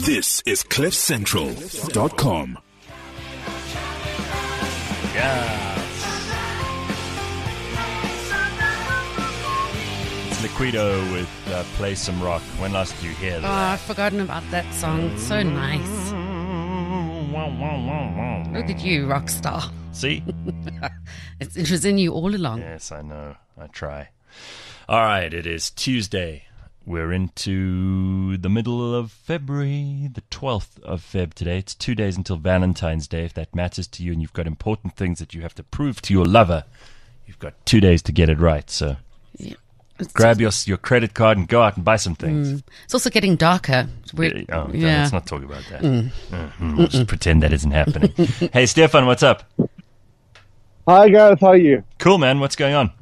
This is CliffCentral.com. It's Liquido with Play Some Rock. When last did you hear that? Oh, I've forgotten about that song. It's so nice. Look at you, rock star. See? It was in you all along. Yes, I know. I try. All right, it is Tuesday. We're into the middle of February, the 12th of Feb today. It's 2 days until Valentine's Day. If that matters to you and you've got important things that you have to prove to your lover, you've got 2 days to get it right. So grab your credit card and go out and buy some things. It's also getting darker. Let's not talk about that. We'll just pretend that isn't happening. Hey, Stefan, what's up? Hi, Gareth. How are you? Cool, man. What's going on?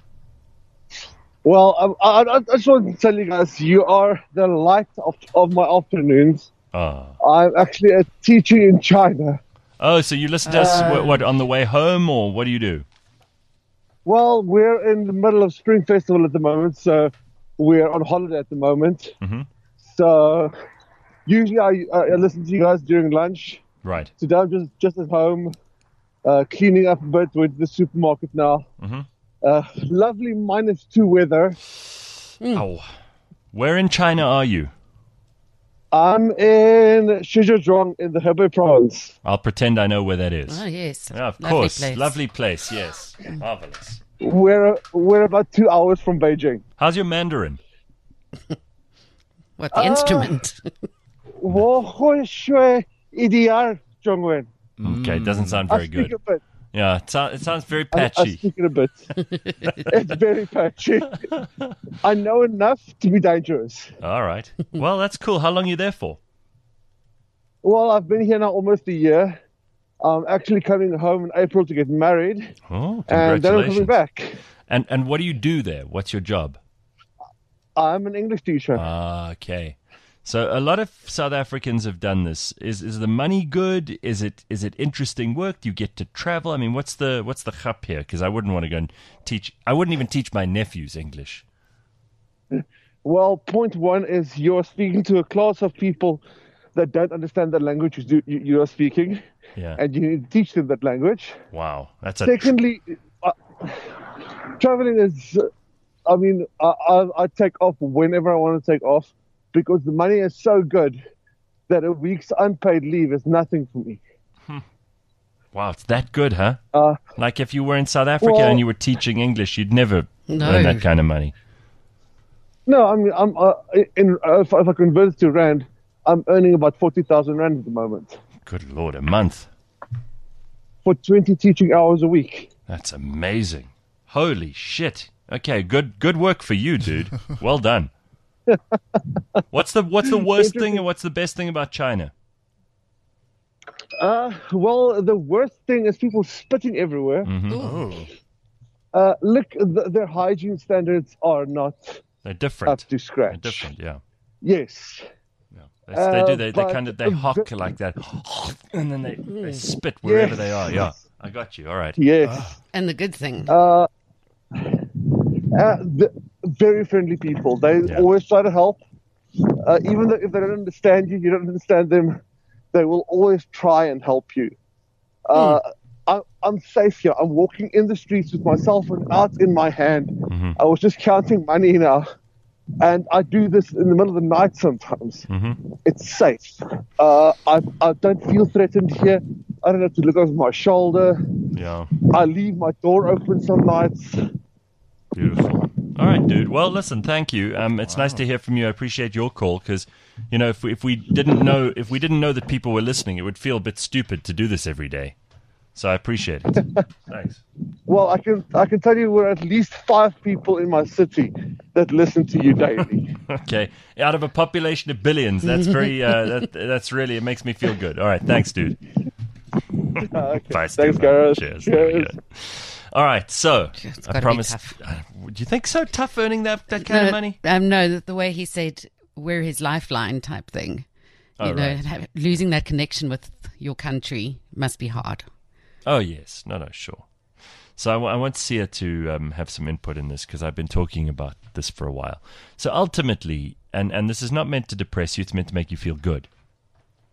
Well, I just want to tell you guys, you are the light of my afternoons. Oh. I'm actually a teacher in China. Oh, so you listen to us, what, on the way home, or what do you do? Well, we're in the middle of Spring Festival at the moment, so we're on holiday at the moment. Mm-hmm. So usually I listen to you guys during lunch. Right. Today I'm just at home, cleaning up a bit, went to the supermarket now. Mm-hmm. Lovely -2 weather. Oh. Where in China are you? I'm in Shijiazhuang in the Hebei province. I'll pretend I know where that is. Oh, yes. Yeah, of Lovely course. place. Lovely place, yes. Marvelous. We're about 2 hours from Beijing. How's your Mandarin? What, the instrument? 我会学一点儿中文. Okay, it doesn't sound very I speak good. a bit. Yeah, it sounds very I patchy. speak it a bit. It's very patchy. I know enough to be dangerous. All right. Well, that's cool. How long are you there for? Well, I've been here now almost a year. I'm actually coming home in April to get married. Oh, And then I'm congratulations. coming back. And what do you do there? What's your job? I'm an English teacher. Ah, okay. So a lot of South Africans have done this. Is the money good? Is it interesting work? Do you get to travel? I mean, what's the chap here? Because I wouldn't want to go and teach. I wouldn't even teach my nephews English. Well, point one is you're speaking to a class of people that don't understand the language you are speaking. Yeah. And you need to teach them that language. Wow, that's a Secondly, traveling is, I take off whenever I want to take off because the money is so good that a week's unpaid leave is nothing for me. wow. It's that good, huh? Uh, Like if you were in South Africa well- and you were teaching English, you'd never No. earn that kind of money. No, I mean, if I convert it to rand, I'm earning about 40,000 rand at the moment Good Lord, a month. for 20 teaching hours a week. That's amazing. Holy shit. Okay, good work for you, dude. Well done. What's the worst thing and what's the best thing about China? Well, the worst thing is people spitting everywhere. Look, their hygiene standards are not They're different. up to scratch. They're different, yeah. Yes. They do. They but- kind of hock like that, and then they spit wherever Yes. they are. Yeah, I got you. All right. Yes. And the good thing. Very friendly people. They Yeah. always try to help. Even though if they don't understand you, you don't understand them, they will always try and help you. I'm safe here. I'm walking in the streets with my cell phone out in my hand. Mm-hmm. I was just counting money now. And I do this in the middle of the night sometimes. Mm-hmm. It's safe. I don't feel threatened here. I don't have to look over my shoulder. Yeah, I leave my door open some nights. beautiful. All right, dude. Well, listen, thank you. It's nice to hear from you. I appreciate your call because, you know, if we didn't know that people were listening, it would feel a bit stupid to do this every day. So I appreciate it. Thanks. Well, I can tell you we're at least 5 people in my city that listen to you daily. Okay, out of a population of billions, that's very. That's really. It makes me feel good. All right, thanks, dude. Okay. Bye, Thanks, Stefan. Gareth. Cheers. There we go. All right, so It's I gotta be promised. tough. Do you think so tough earning that kind of money? No, the way he said, we're his lifeline type thing. Oh, You know, right. losing that connection with your country must be hard. Oh yes, no, sure. So I want Sia to have some input in this because I've been talking about this for a while. So ultimately, and this is not meant to depress you; it's meant to make you feel good.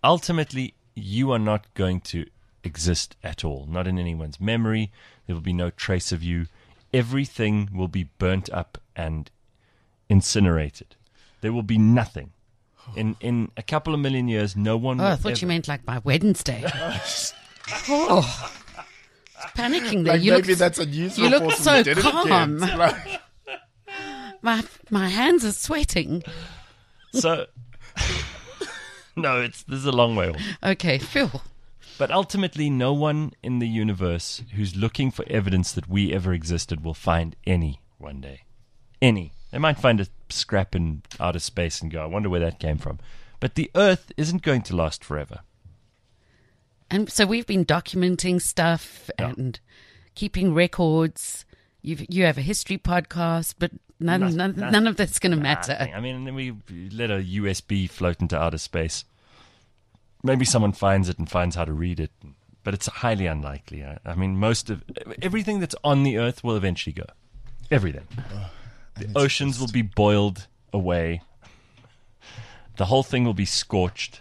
ultimately, you are not going to exist at all. Not in anyone's memory. There will be no trace of you. Everything will be burnt up and incinerated. There will be nothing. In a couple of million years, no one will I thought you meant like by Wednesday. Oh, it's panicking there. Like maybe that's a news you report. look so we did it calm. again. Like, My hands are sweating. So, no, this is a long way off. Okay, Phil. But ultimately, no one in the universe who's looking for evidence that we ever existed will find any one day. Any. They might find a scrap in outer space and go, I wonder where that came from. But the Earth isn't going to last forever. And so we've been documenting stuff and keeping records. You have a history podcast, but none of that's going to matter. I mean, then we let a USB float into outer space. Maybe someone finds it and finds how to read it, but it's highly unlikely. I mean, everything that's on the Earth will eventually go. Everything. The oceans will be boiled away. The whole thing will be scorched.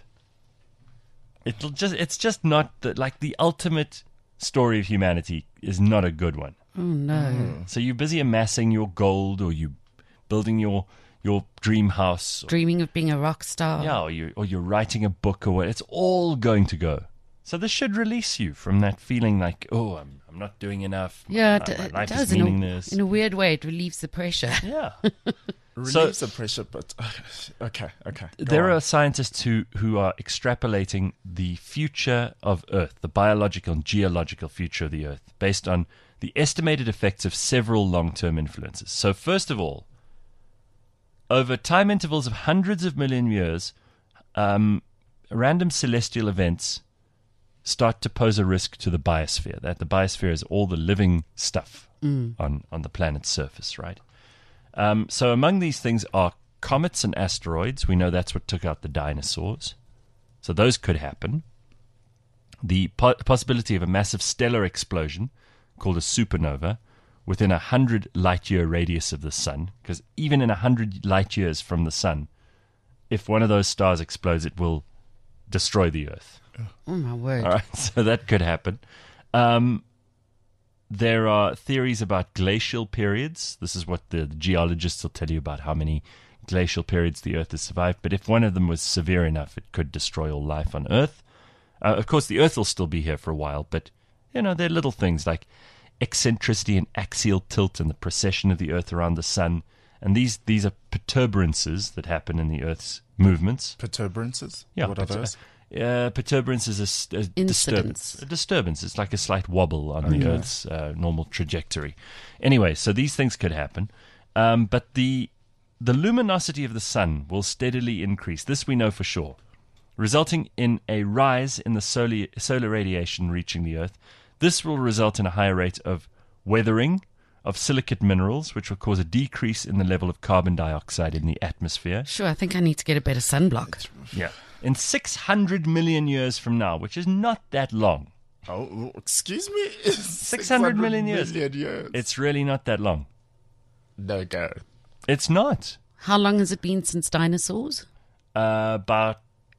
It's just not the ultimate story of humanity is not a good one. Oh no! So you're busy amassing your gold, or you building your dream house, Dreaming of being a rock star. yeah, or you're writing a book, or what. It's all going to go. So this should release you from that feeling like, oh, I'm not doing enough. Yeah, My it life does. is meaningless. In a weird way, it relieves the pressure. Yeah. relieves the pressure, but okay. There are scientists who are extrapolating the future of Earth, the biological and geological future of the Earth, based on the estimated effects of several long-term influences. So first of all, over time intervals of hundreds of million years, random celestial events start to pose a risk to the biosphere. That the biosphere is all the living stuff on the planet's surface, right? So among these things are comets and asteroids. We know that's what took out the dinosaurs. So those could happen. The possibility of a massive stellar explosion called a supernova within 100 light-year radius of the sun, because even in 100 light-years from the sun, if one of those stars explodes, it will destroy the Earth. Oh my word! All right, so that could happen. There are theories about glacial periods. This is what the geologists will tell you about how many glacial periods the Earth has survived. But if one of them was severe enough, it could destroy all life on Earth. Of course, the Earth will still be here for a while, but there are little things like eccentricity and axial tilt and the precession of the Earth around the sun. And these are perturbances that happen in the Earth's movements. Perturbances? Yeah, What are those? Perturberance is a disturbance. A disturbance. It's like a slight wobble on the Earth's normal trajectory. Anyway, so these things could happen. But the luminosity of the sun will steadily increase. This we know for sure, resulting in a rise in the solar radiation reaching the Earth. This will result in a higher rate of weathering of silicate minerals, which will cause a decrease in the level of carbon dioxide in the atmosphere. Sure, I think I need to get a better sunblock. Yeah. In 600 million years from now, which is not that long. Oh, excuse me? 600 million years. years. It's really not that long. No go. It's not. How long has it been since dinosaurs? About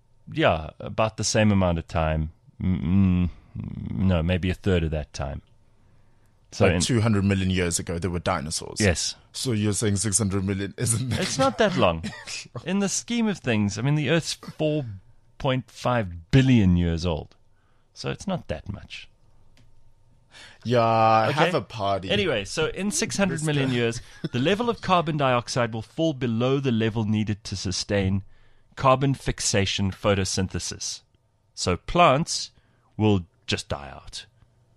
the same amount of time. No, maybe a third of that time. So Like 200 million years ago, there were dinosaurs. yes. So you're saying 600 million isn't that? It's not that long. In the scheme of things, I mean, the Earth's 4.5 billion years old. So it's not that much. Yeah, Okay. have a party. Anyway, so in 600 million years, the level of carbon dioxide will fall below the level needed to sustain carbon fixation photosynthesis. So plants will just die out.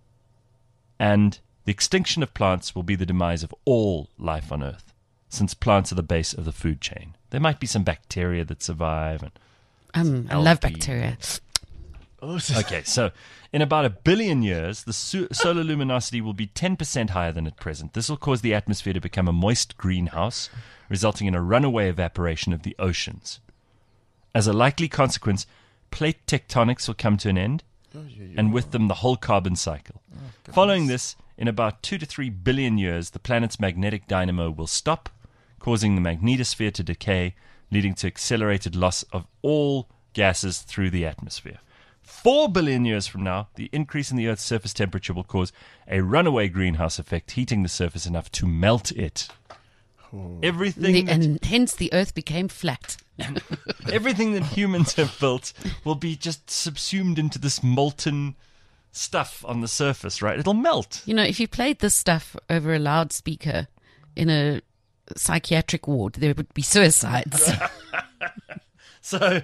And the extinction of plants will be the demise of all life on Earth, since plants are the base of the food chain. There might be some bacteria that survive. I love Algae. bacteria. Okay, so in about 1 billion years, the solar luminosity will be 10% higher than at present. This will cause the atmosphere to become a moist greenhouse, resulting in a runaway evaporation of the oceans. As a likely consequence, plate tectonics will come to an end, and with them the whole carbon cycle. Following this, in about 2 to 3 billion years, the planet's magnetic dynamo will stop, causing the magnetosphere to decay, leading to accelerated loss of all gases through the atmosphere. 4 billion years from now, the increase in the Earth's surface temperature will cause a runaway greenhouse effect, heating the surface enough to melt it. Everything And hence the Earth became flat. everything that humans have built will be just subsumed into this molten stuff on the surface, right? It'll melt. You know, if you played this stuff over a loudspeaker in a psychiatric ward, there would be suicides. So,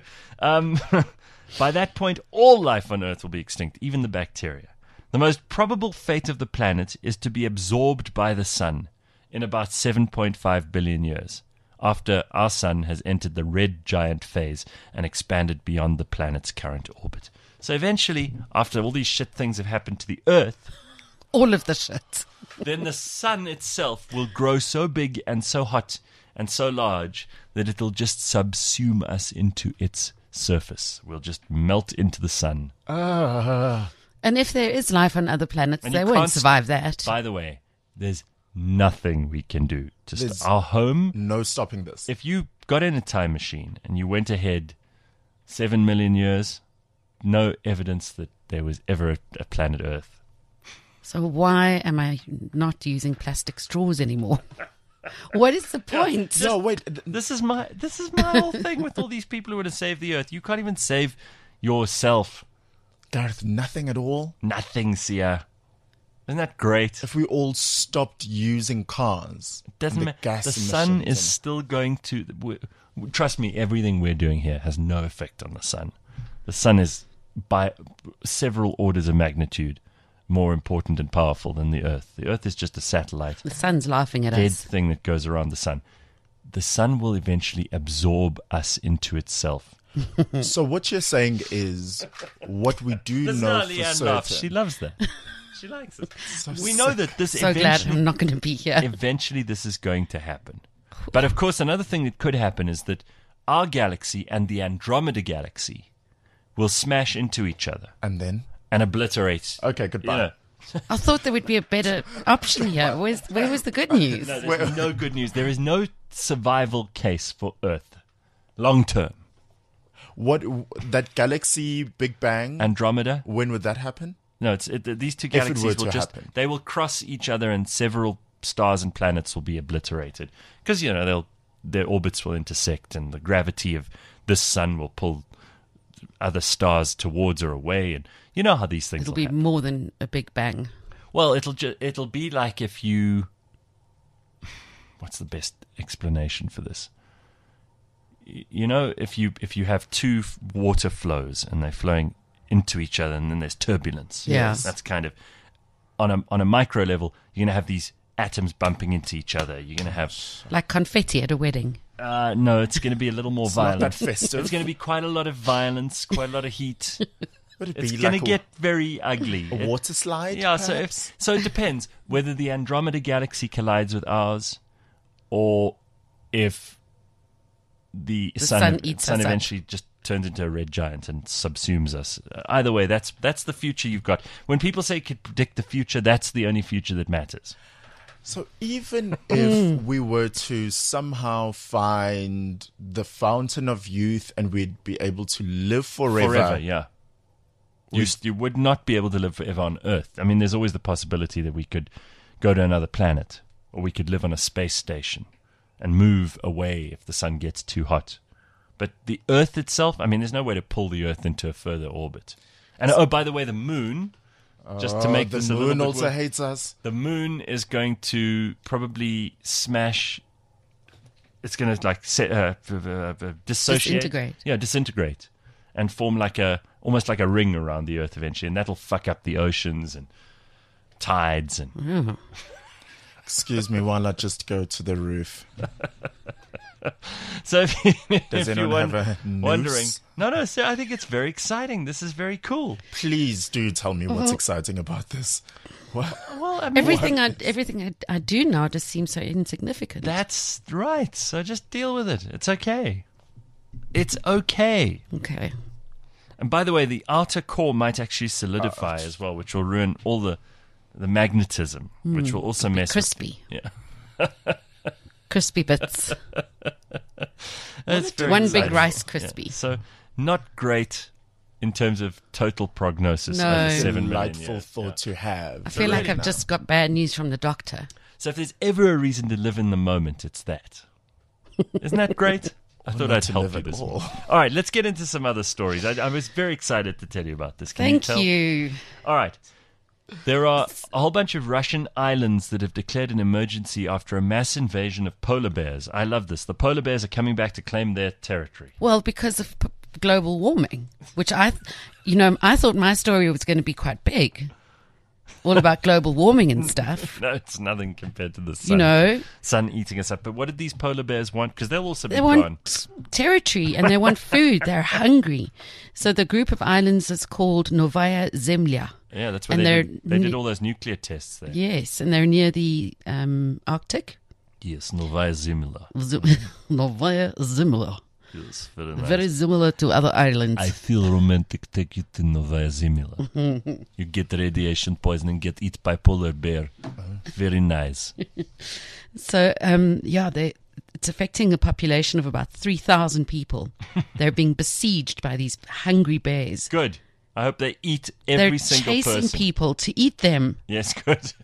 by that point, all life on Earth will be extinct, even the bacteria. The most probable fate of the planet is to be absorbed by the sun in about 7.5 billion years, after our sun has entered the red giant phase and expanded beyond the planet's current orbit. So eventually, after all these shit things have happened to the Earth, All of the shit. then the sun itself will grow so big and so hot and so large that it'll just subsume us into its surface. We'll just melt into the sun. And if there is life on other planets, And they you won't can't- survive that. By the way, there's nothing we can do to There's- stop our home. No stopping this. If you got in a time machine and you went ahead 7 million years, no evidence that there was ever a planet Earth. So why am I not using plastic straws anymore? What is the point? No, wait. This is my whole thing with all these people who want to save the Earth. You can't even save yourself. Gareth, nothing at all. Nothing, Sia. Isn't that great? If we all stopped using cars, Doesn't the matter. gas The sun emissions is still going to. Trust me, everything we're doing here has no effect on the sun. The sun is by several orders of magnitude more important and powerful than the Earth. The Earth is just a satellite, The sun's laughing at dead us. thing that goes around the sun. The sun will eventually absorb us into itself. So what you're saying is, what we do Listen know how for Leanne laughs. She certain. loves that. She likes it. So We know that this So glad eventually, I'm not going to be here. eventually this is going to happen. But of course, another thing that could happen is that our galaxy and the Andromeda galaxy will smash into each other And then, and obliterate. okay, goodbye. You know, I thought there would be a better option here. Where was the good news? no, there's no good news. There is no survival case for Earth, long term. What that galaxy Big Bang? Andromeda. when would that happen? No, these two If it were galaxies to will just happen. they will cross each other, and several stars and planets will be obliterated because their orbits will intersect, and the gravity of this sun will pull other stars towards or away, and you know how these things It'll will be happen. more than a big bang. Well, it'll be like if you. What's the best explanation for this? You know, if you have two water flows and they're flowing into each other, and then there's turbulence. Yeah. That's kind of on a micro level. You're gonna have these atoms bumping into each other. You're gonna have Like confetti at a wedding. no, it's gonna be a little more It's not violent. that festive. It's gonna be quite a lot of violence, quite a lot of heat. Would it It's be gonna like get very ugly. a water slide? Yeah, perhaps? so it depends whether the Andromeda galaxy collides with ours, or if the sun sun eats us up. eventually just turns into a red giant and subsumes us. Either way, that's the future you've got. When people say you could predict the future, that's the only future that matters. So even if we were to somehow find the fountain of youth and we'd be able to live forever, Yeah. You would not be able to live forever on Earth. I mean, there's always the possibility that we could go to another planet, or we could live on a space station and move away if the sun gets too hot. But the Earth itself, I mean, there's no way to pull the Earth into a further orbit. And oh, by the way, the moon, just to make the this a little moon bit also worse, hates us. the moon is going to probably smash. It's going to dissociate, Disintegrate. Yeah, disintegrate, and form almost like a ring around the Earth eventually, and that'll fuck up the oceans and tides and. Excuse me while I just go to the roof. So if anyone you're have a noose? wondering, no, so I think it's very exciting. This is very cool. Please do tell me what's exciting about this. What? Well, I mean, Everything I do now just seems so insignificant. that's right. So just deal with it. It's okay. It's okay. Okay. And by the way, the outer core might actually solidify as well, which will ruin all the magnetism, which will also mess Crispy. with. Yeah. Crispy bits. It's very One big exciting. Rice Krispie. Yeah. So not great in terms of total prognosis No. over 7 million Delightful years. thought to have. I feel like Right I've now. just got bad news from the doctor. So if there's ever a reason to live in the moment, it's that. Isn't that great? I thought not I'd to help live you at this all. morning. All right, let's get into some other stories. I was very excited to tell you about this. Can Thank tell? you. All right. There are a whole bunch of Russian islands that have declared an emergency after a mass invasion of polar bears. I love this. The polar bears are coming back to claim their territory. Well, because of global warming, which I thought my story was going to be quite big. All about global warming and stuff. No, it's nothing compared to the sun. You know, Sun eating us up. But what did these polar bears want? Because they'll also be they gone. want territory and they want food. They're hungry. So the group of islands is called Novaya Zemlya. Yeah, that's where and they did all those nuclear tests there. Yes, and they're near the Arctic. Yes, Novaya Zemlya. Novaya Zemlya. Yes, very nice. Very similar to other islands. I feel romantic. Take you to Novaya Zemlya. You get radiation poisoning, get eaten by polar bear. Very nice. So, it's affecting a population of about 3,000 people. They're being besieged by these hungry bears. Good. I hope they eat every They're single chasing person. people to eat them. Yes, good.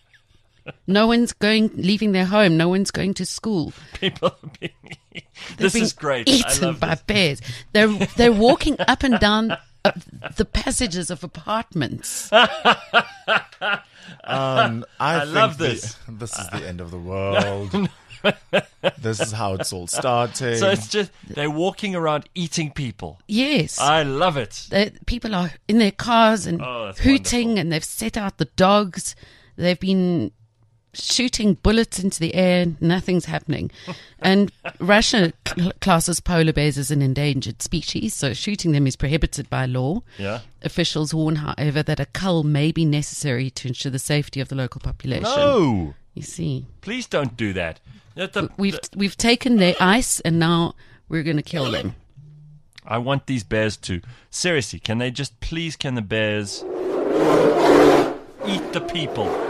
No one's leaving their home. No one's going to school. People are being... They're This being is great. I Eaten love by this. bears. They're walking up and down the passages of apartments. I think love this. This is the end of the world. This is how it's all starting. So it's just, they're walking around eating people. Yes. I love it. People are in their cars and Oh, that's hooting, wonderful. and they've set out the dogs. They've been shooting bullets into the air. Nothing's happening. And Russia classes polar bears as an endangered species, so shooting them is prohibited by law. Yeah. Officials warn, however, that a cull may be necessary to ensure the safety of the local population. No. You see, Please don't do that. we've taken their ice, and now we're going to kill them. I want these bears to... Seriously, can the bears eat the people?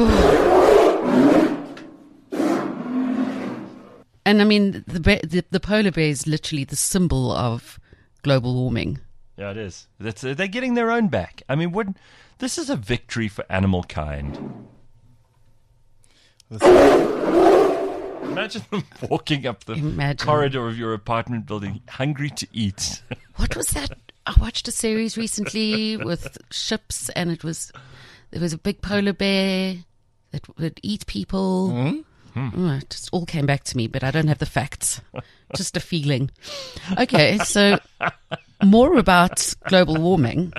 And I mean, the polar bear is literally the symbol of global warming. Yeah, it is. They're getting their own back. I mean, this is a victory for animal kind. Imagine them walking up the corridor of your apartment building, hungry to eat. What was that? I watched a series recently with ships, and there was a big polar bear that would eat people. Oh, it just all came back to me, but I don't have the facts. Just a feeling. Okay, so more about global warming.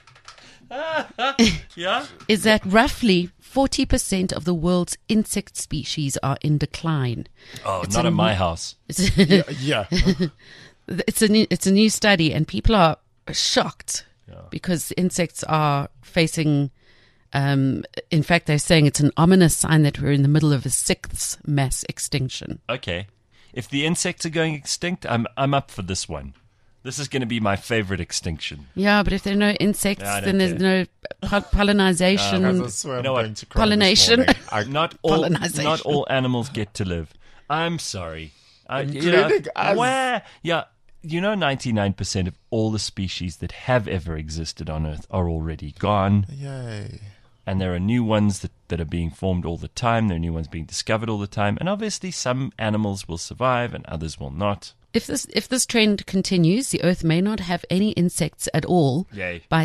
Yeah? Is that roughly 40% of the world's insect species are in decline. Oh, not in my house. yeah. It's a new study, and people are shocked because insects are facing. In fact, they're saying it's an ominous sign that we're in the middle of a sixth mass extinction. Okay, if the insects are going extinct, I'm up for this one. This is going to be my favorite extinction. Yeah, but if there are no insects, Yeah, I then don't there's no pollination. I swear I'm know what? going to cry Pollination. this morning. Not all animals get to live. I'm sorry. Including us. Where? Yeah. 99% of all the species that have ever existed on Earth are already gone. Yay. And there are new ones that are being formed all the time. There are new ones being discovered all the time. And obviously some animals will survive and others will not. If this trend continues, the Earth may not have any insects at all Yay. by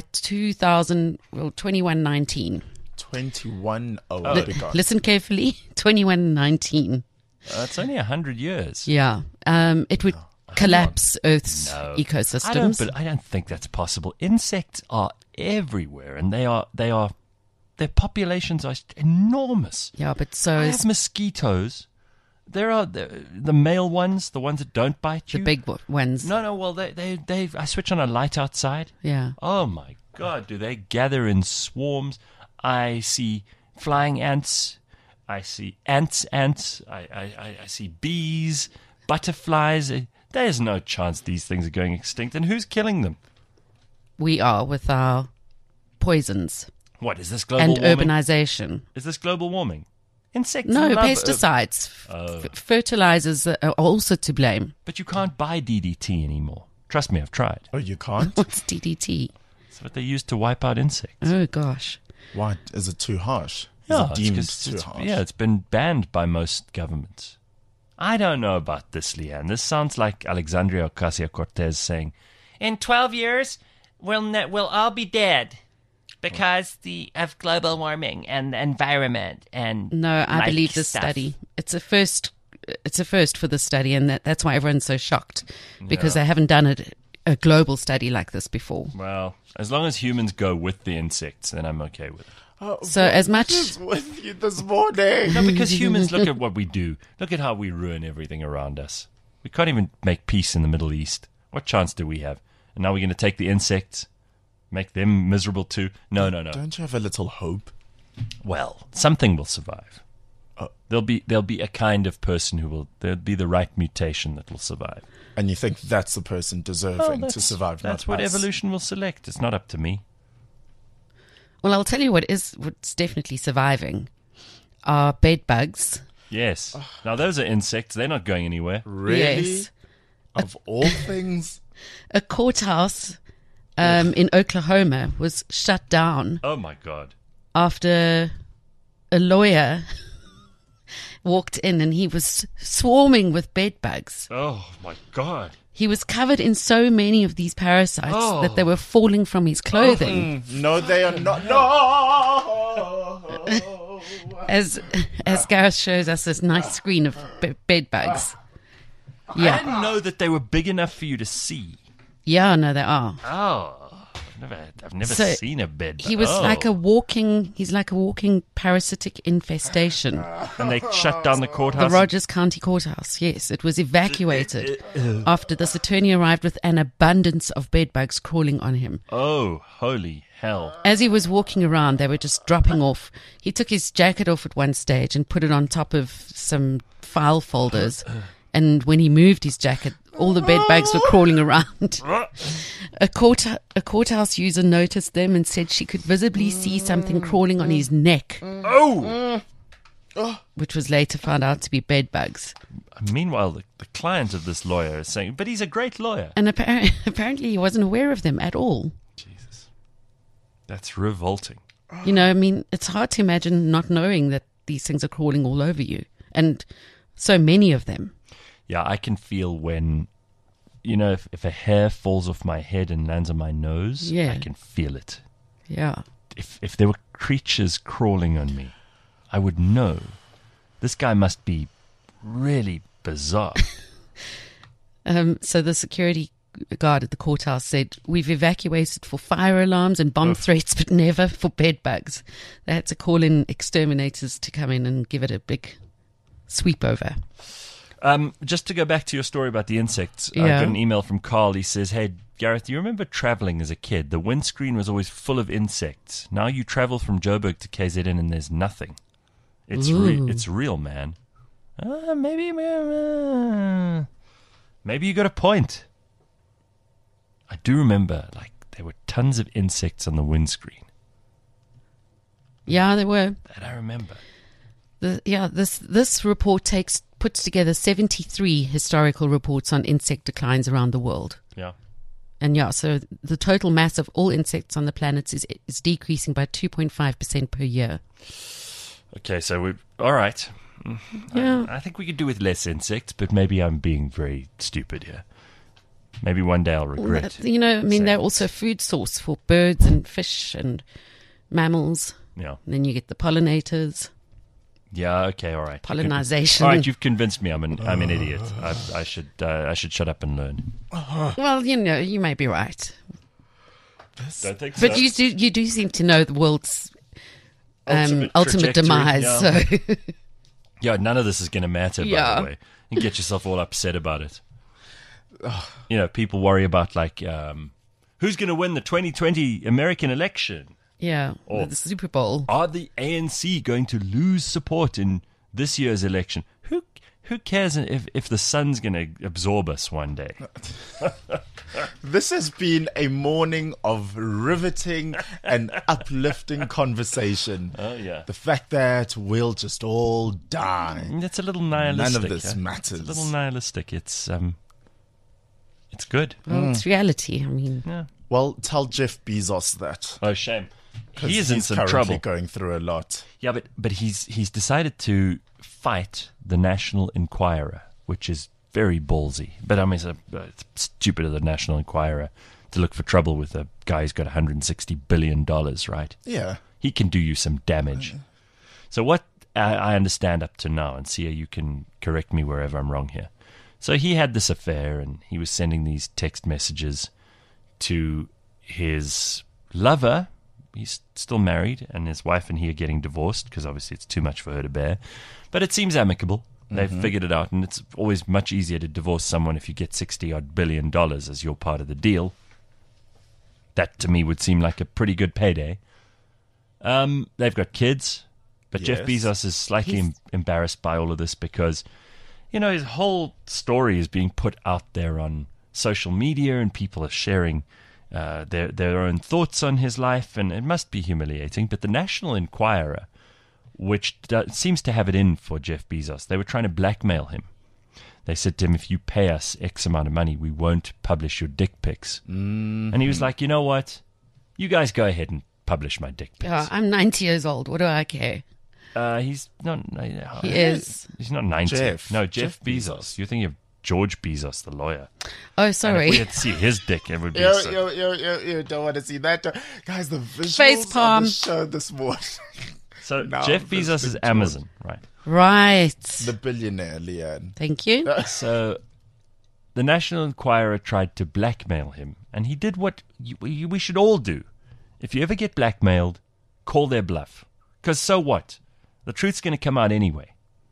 2119. 21 Listen carefully. 2119. That's only 100 years. Yeah. It would collapse Earth's ecosystems. I don't think that's possible. Insects are everywhere, and their populations are enormous. Yeah, but so I is have mosquitoes. There are the male ones, the ones that don't bite the you. big ones. No. Well, they. I switch on a light outside. Yeah. Oh my God! Do they gather in swarms? I see flying ants. I see ants. I see bees, butterflies. There's no chance these things are going extinct. And who's killing them? We are with our poisons What is this global and warming? urbanization. Is this global warming? Insects No, love pesticides. Fertilizers are also to blame. but you can't buy DDT anymore. Trust me, I've tried. Oh, you can't? What's DDT? It's what they use to wipe out insects. Oh, gosh. Why? Is it too harsh? Is No, it deemed it's too harsh? Yeah, it's been banned by most governments. I don't know about this, Leanne. This sounds like Alexandria Ocasio-Cortez saying, in 12 years, we'll all be dead because of global warming and the environment and No, I like believe this stuff." study. It's a first for this study, and that's why everyone's so shocked, because they haven't done a global study like this before. Well, as long as humans go with the insects, then I'm okay with it. So as much... What is with you this morning? No, because humans look at what we do. Look at how we ruin everything around us. We can't even make peace in the Middle East. What chance do we have? And now we're going to take the insects, make them miserable too? No. Don't you have a little hope? Well, something will survive. There'll be a kind of person there'll be the right mutation that will survive. And you think that's the person deserving to survive, That's not what us? evolution will select. It's not up to me. Well, I'll tell you what's definitely surviving are bed bugs. Yes. Now, those are insects. They're not going anywhere. Really? Yes. Of all things? A courthouse in Oklahoma was shut down Oh, my God. after a lawyer walked in and he was swarming with bed bugs. Oh, my God. He was covered in so many of these parasites that they were falling from his clothing. No, they are not. No! As Gareth shows us this nice screen of bed bugs. I Yeah, didn't know that they were big enough for you to see. yeah, no, they are. Oh, I've never So, seen a bed bug. He was Oh. he's like a walking parasitic infestation. And they shut down the The courthouse. Rogers County Courthouse, yes. It was evacuated after this attorney arrived with an abundance of bed bugs crawling on him. Oh, holy hell. As he was walking around, they were just dropping off. He took his jacket off at one stage and put it on top of some file folders. And when he moved his jacket, all the bed bugs were crawling around. A courthouse user noticed them and said she could visibly see something crawling on his neck, Oh! which was later found out to be bed bugs. Meanwhile, the client of this lawyer is saying, but he's a great lawyer. And apparently he wasn't aware of them at all. Jesus. That's revolting. You know, I mean, it's hard to imagine not knowing that these things are crawling all over you. And so many of them. Yeah, I can feel when, if a hair falls off my head and lands on my nose, Yeah. I can feel it. Yeah. If there were creatures crawling on me, I would know. This guy must be really bizarre. So the security guard at the courthouse said, we've evacuated for fire alarms and bomb threats, but never for bed bugs. They had to call in exterminators to come in and give it a big sweep over. Just to go back to your story about the insects, I Yeah. got an email from Carl. He says, hey, Gareth, do you remember traveling as a kid? The windscreen was always full of insects. Now you travel from Joburg to KZN and there's nothing. It's real, man. Maybe you got a point. I do remember, there were tons of insects on the windscreen. Yeah, there were. That I remember. This report puts together 73 historical reports on insect declines around the world. Yeah. And so the total mass of all insects on the planet is decreasing by 2.5% per year. Okay, so all right. Yeah. I think we could do with less insects, but maybe I'm being very stupid here. Maybe one day I'll regret. They're also a food source for birds and fish and mammals. Yeah. And then you get the pollinators, Yeah. Okay. All right. pollinization. All right. You've convinced me. I'm an idiot. I should shut up and learn. Well, you may be right. Don't think so. But you do seem to know the world's ultimate trajectory, demise. yeah. So Yeah. None of this is going to matter. By Yeah. the way, you get yourself all upset about it. People worry about who's going to win the 2020 American election. yeah, Or- the Super Bowl. Are the ANC going to lose support in this year's election? Who cares if the sun's going to absorb us one day? This has been a morning of riveting and uplifting conversation. Oh, yeah. The fact that we'll just all die. It's a little nihilistic. None of this huh? matters. It's a little nihilistic. It's It's good. Well, it's reality. I mean, Well, tell Jeff Bezos that. Oh, shame. 'Cause He is in he's some currently trouble. going through a lot. Yeah, but he's decided to fight the National Enquirer, which is very ballsy. But I mean, it's stupid of the National Enquirer to look for trouble with a guy who's got $160 billion, right? Yeah. He can do you some damage. So what I understand up to now, and Sia, you can correct me wherever I'm wrong here. So he had this affair, and he was sending these text messages to his lover. He's still married, and his wife and he are getting divorced because obviously it's too much for her to bear. But it seems amicable. They've figured it out, and it's always much easier to divorce someone if you get $60-odd billion as your part of the deal. That, to me, would seem like a pretty good payday. They've got kids, but Jeff Yes. Bezos is slightly embarrassed by all of this because, his whole story is being put out there on social media, and people are sharing their own thoughts on his life, and it must be humiliating. But the National Enquirer, which seems to have it in for Jeff Bezos, they were trying to blackmail him. They said to him, if you pay us X amount of money, we won't publish your dick pics. And he was like, you know what? You guys go ahead and publish my dick pics. yeah, I'm 90 years old. What do I care? He's not... He is. He's not 90. Jeff. No, Jeff Jeff Bezos. Bezos. You're thinking of George Bezos, the lawyer. Oh, And if sorry. we had to see his dick, it would be... You don't want to see that. Guys, the visuals Face on palm. the show this morning. So Now Jeff I'm Bezos is listening to Amazon, right? Right. The billionaire, Leanne. Thank you. So the National Enquirer tried to blackmail him, and he did what we should all do. If you ever get blackmailed, call their bluff. Because so what? The truth's going to come out anyway.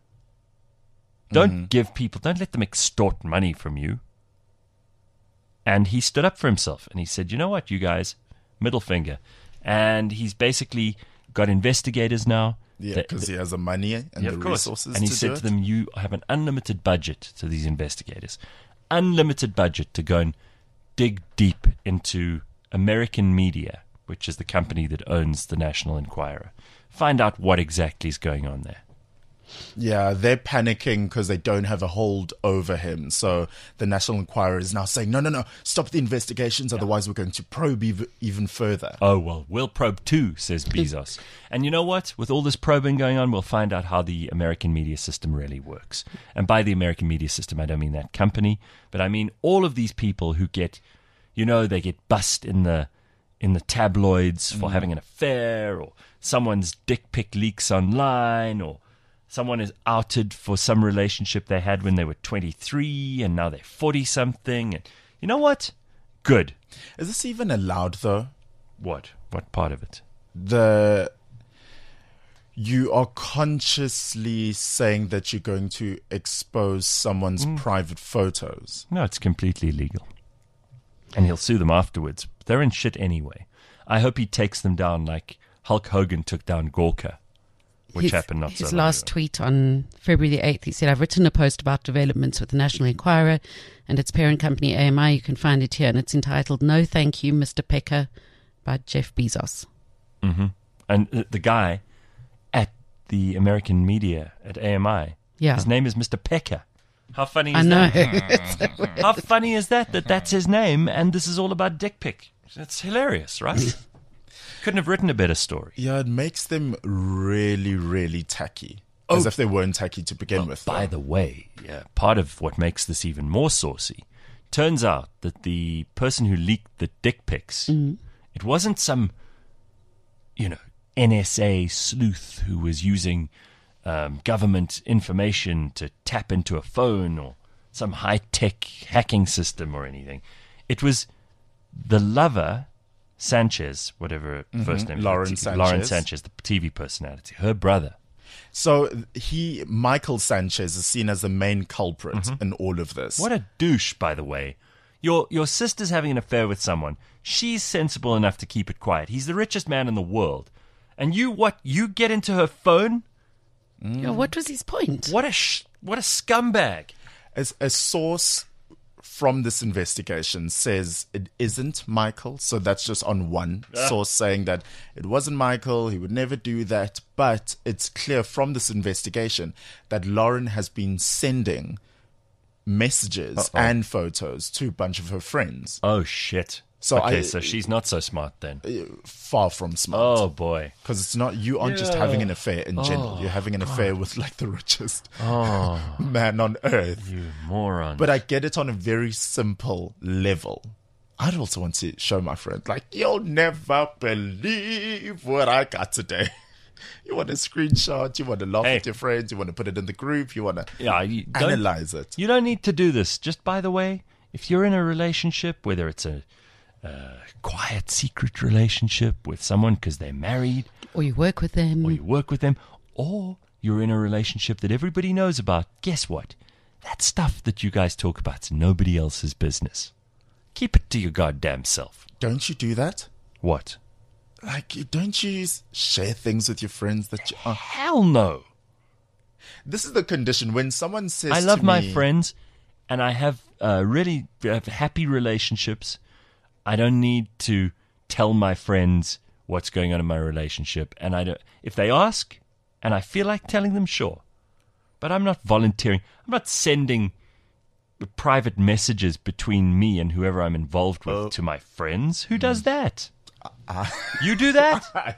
Don't don't let them extort money from you. And he stood up for himself, and he said, you know what, you guys, middle finger. And he's basically got investigators now. Yeah, because he has the money and Yeah, the of course. resources And he to said do to it. them, you have an unlimited budget to these investigators. Unlimited budget to go and dig deep into American Media, which is the company that owns the National Enquirer. Find out what exactly is going on there. Yeah, they're panicking because they don't have a hold over him. So the National Enquirer is now saying, no, stop the investigations. Otherwise, we're going to probe even further. Oh, well, we'll probe too, says Bezos. And you know what? With all this probing going on, we'll find out how the American media system really works. And by the American media system, I don't mean that company, but I mean all of these people who get, they get bust in the tabloids for having an affair, or someone's dick pic leaks online, or someone is outed for some relationship they had when they were 23 and now they're 40-something. And you know what? Good. Is this even allowed, though? What? What part of it? You are consciously saying that you're going to expose someone's private photos. No, it's completely illegal. And he'll sue them afterwards. They're in shit anyway. I hope he takes them down like Hulk Hogan took down Gawker, which happened not so His long last ago. tweet on February the 8th, he said, I've written a post about developments with the National Enquirer and its parent company AMI. You can find it here, and it's entitled No Thank You, Mr. Pecker, by Jeff Bezos. Mm-hmm. And the guy at the American media at AMI, Yeah. his name is Mr. Pecker. How funny I is know. that? How funny is that that's his name and this is all about dick pic? It's hilarious, right? Couldn't have written a better story. Yeah, it makes them really, really tacky. As if they weren't tacky to begin with. By though. the way, part of what makes this even more saucy, turns out that the person who leaked the dick pics, it wasn't some, NSA sleuth who was using government information to tap into a phone or some high-tech hacking system or anything. It was the lover, Sanchez, whatever first name, Lauren Sanchez, the TV personality, her brother. So Michael Sanchez is seen as the main culprit in all of this. What a douche, by the way. Your sister's having an affair with someone. She's sensible enough to keep it quiet. He's the richest man in the world. And you get into her phone? Yeah, what was his point? What a scumbag. As a source from this investigation says it isn't Michael. So that's just on one source saying that it wasn't Michael. He would never do that. But it's clear from this investigation that Lauren has been sending messages and photos to a bunch of her friends. Oh, shit. So so she's not so smart then. Far from smart. Oh, boy. Because it's not, you aren't just having an affair in general. You're having an affair with like the richest man on earth. You moron. But I get it on a very simple level. I'd also want to show my friend, like, you'll never believe what I got today. You want a screenshot, you want to laugh at your friends, you want to put it in the group, you want to analyze it. You don't need to do this. Just by the way, if you're in a relationship, whether it's a quiet, secret relationship with someone because they're married, Or you work with them. or you're in a relationship that everybody knows about, guess what? That stuff that you guys talk about's nobody else's business. Keep it to your goddamn self. Don't you do that? What? Like, don't you share things with your friends that you... Hell no. This is the condition when someone says I love to my me, friends, and I have really happy relationships. I don't need to tell my friends what's going on in my relationship. And I don't, if they ask, and I feel like telling them, sure. But I'm not volunteering. I'm not sending private messages between me and whoever I'm involved with to my friends. Who does that? You do that?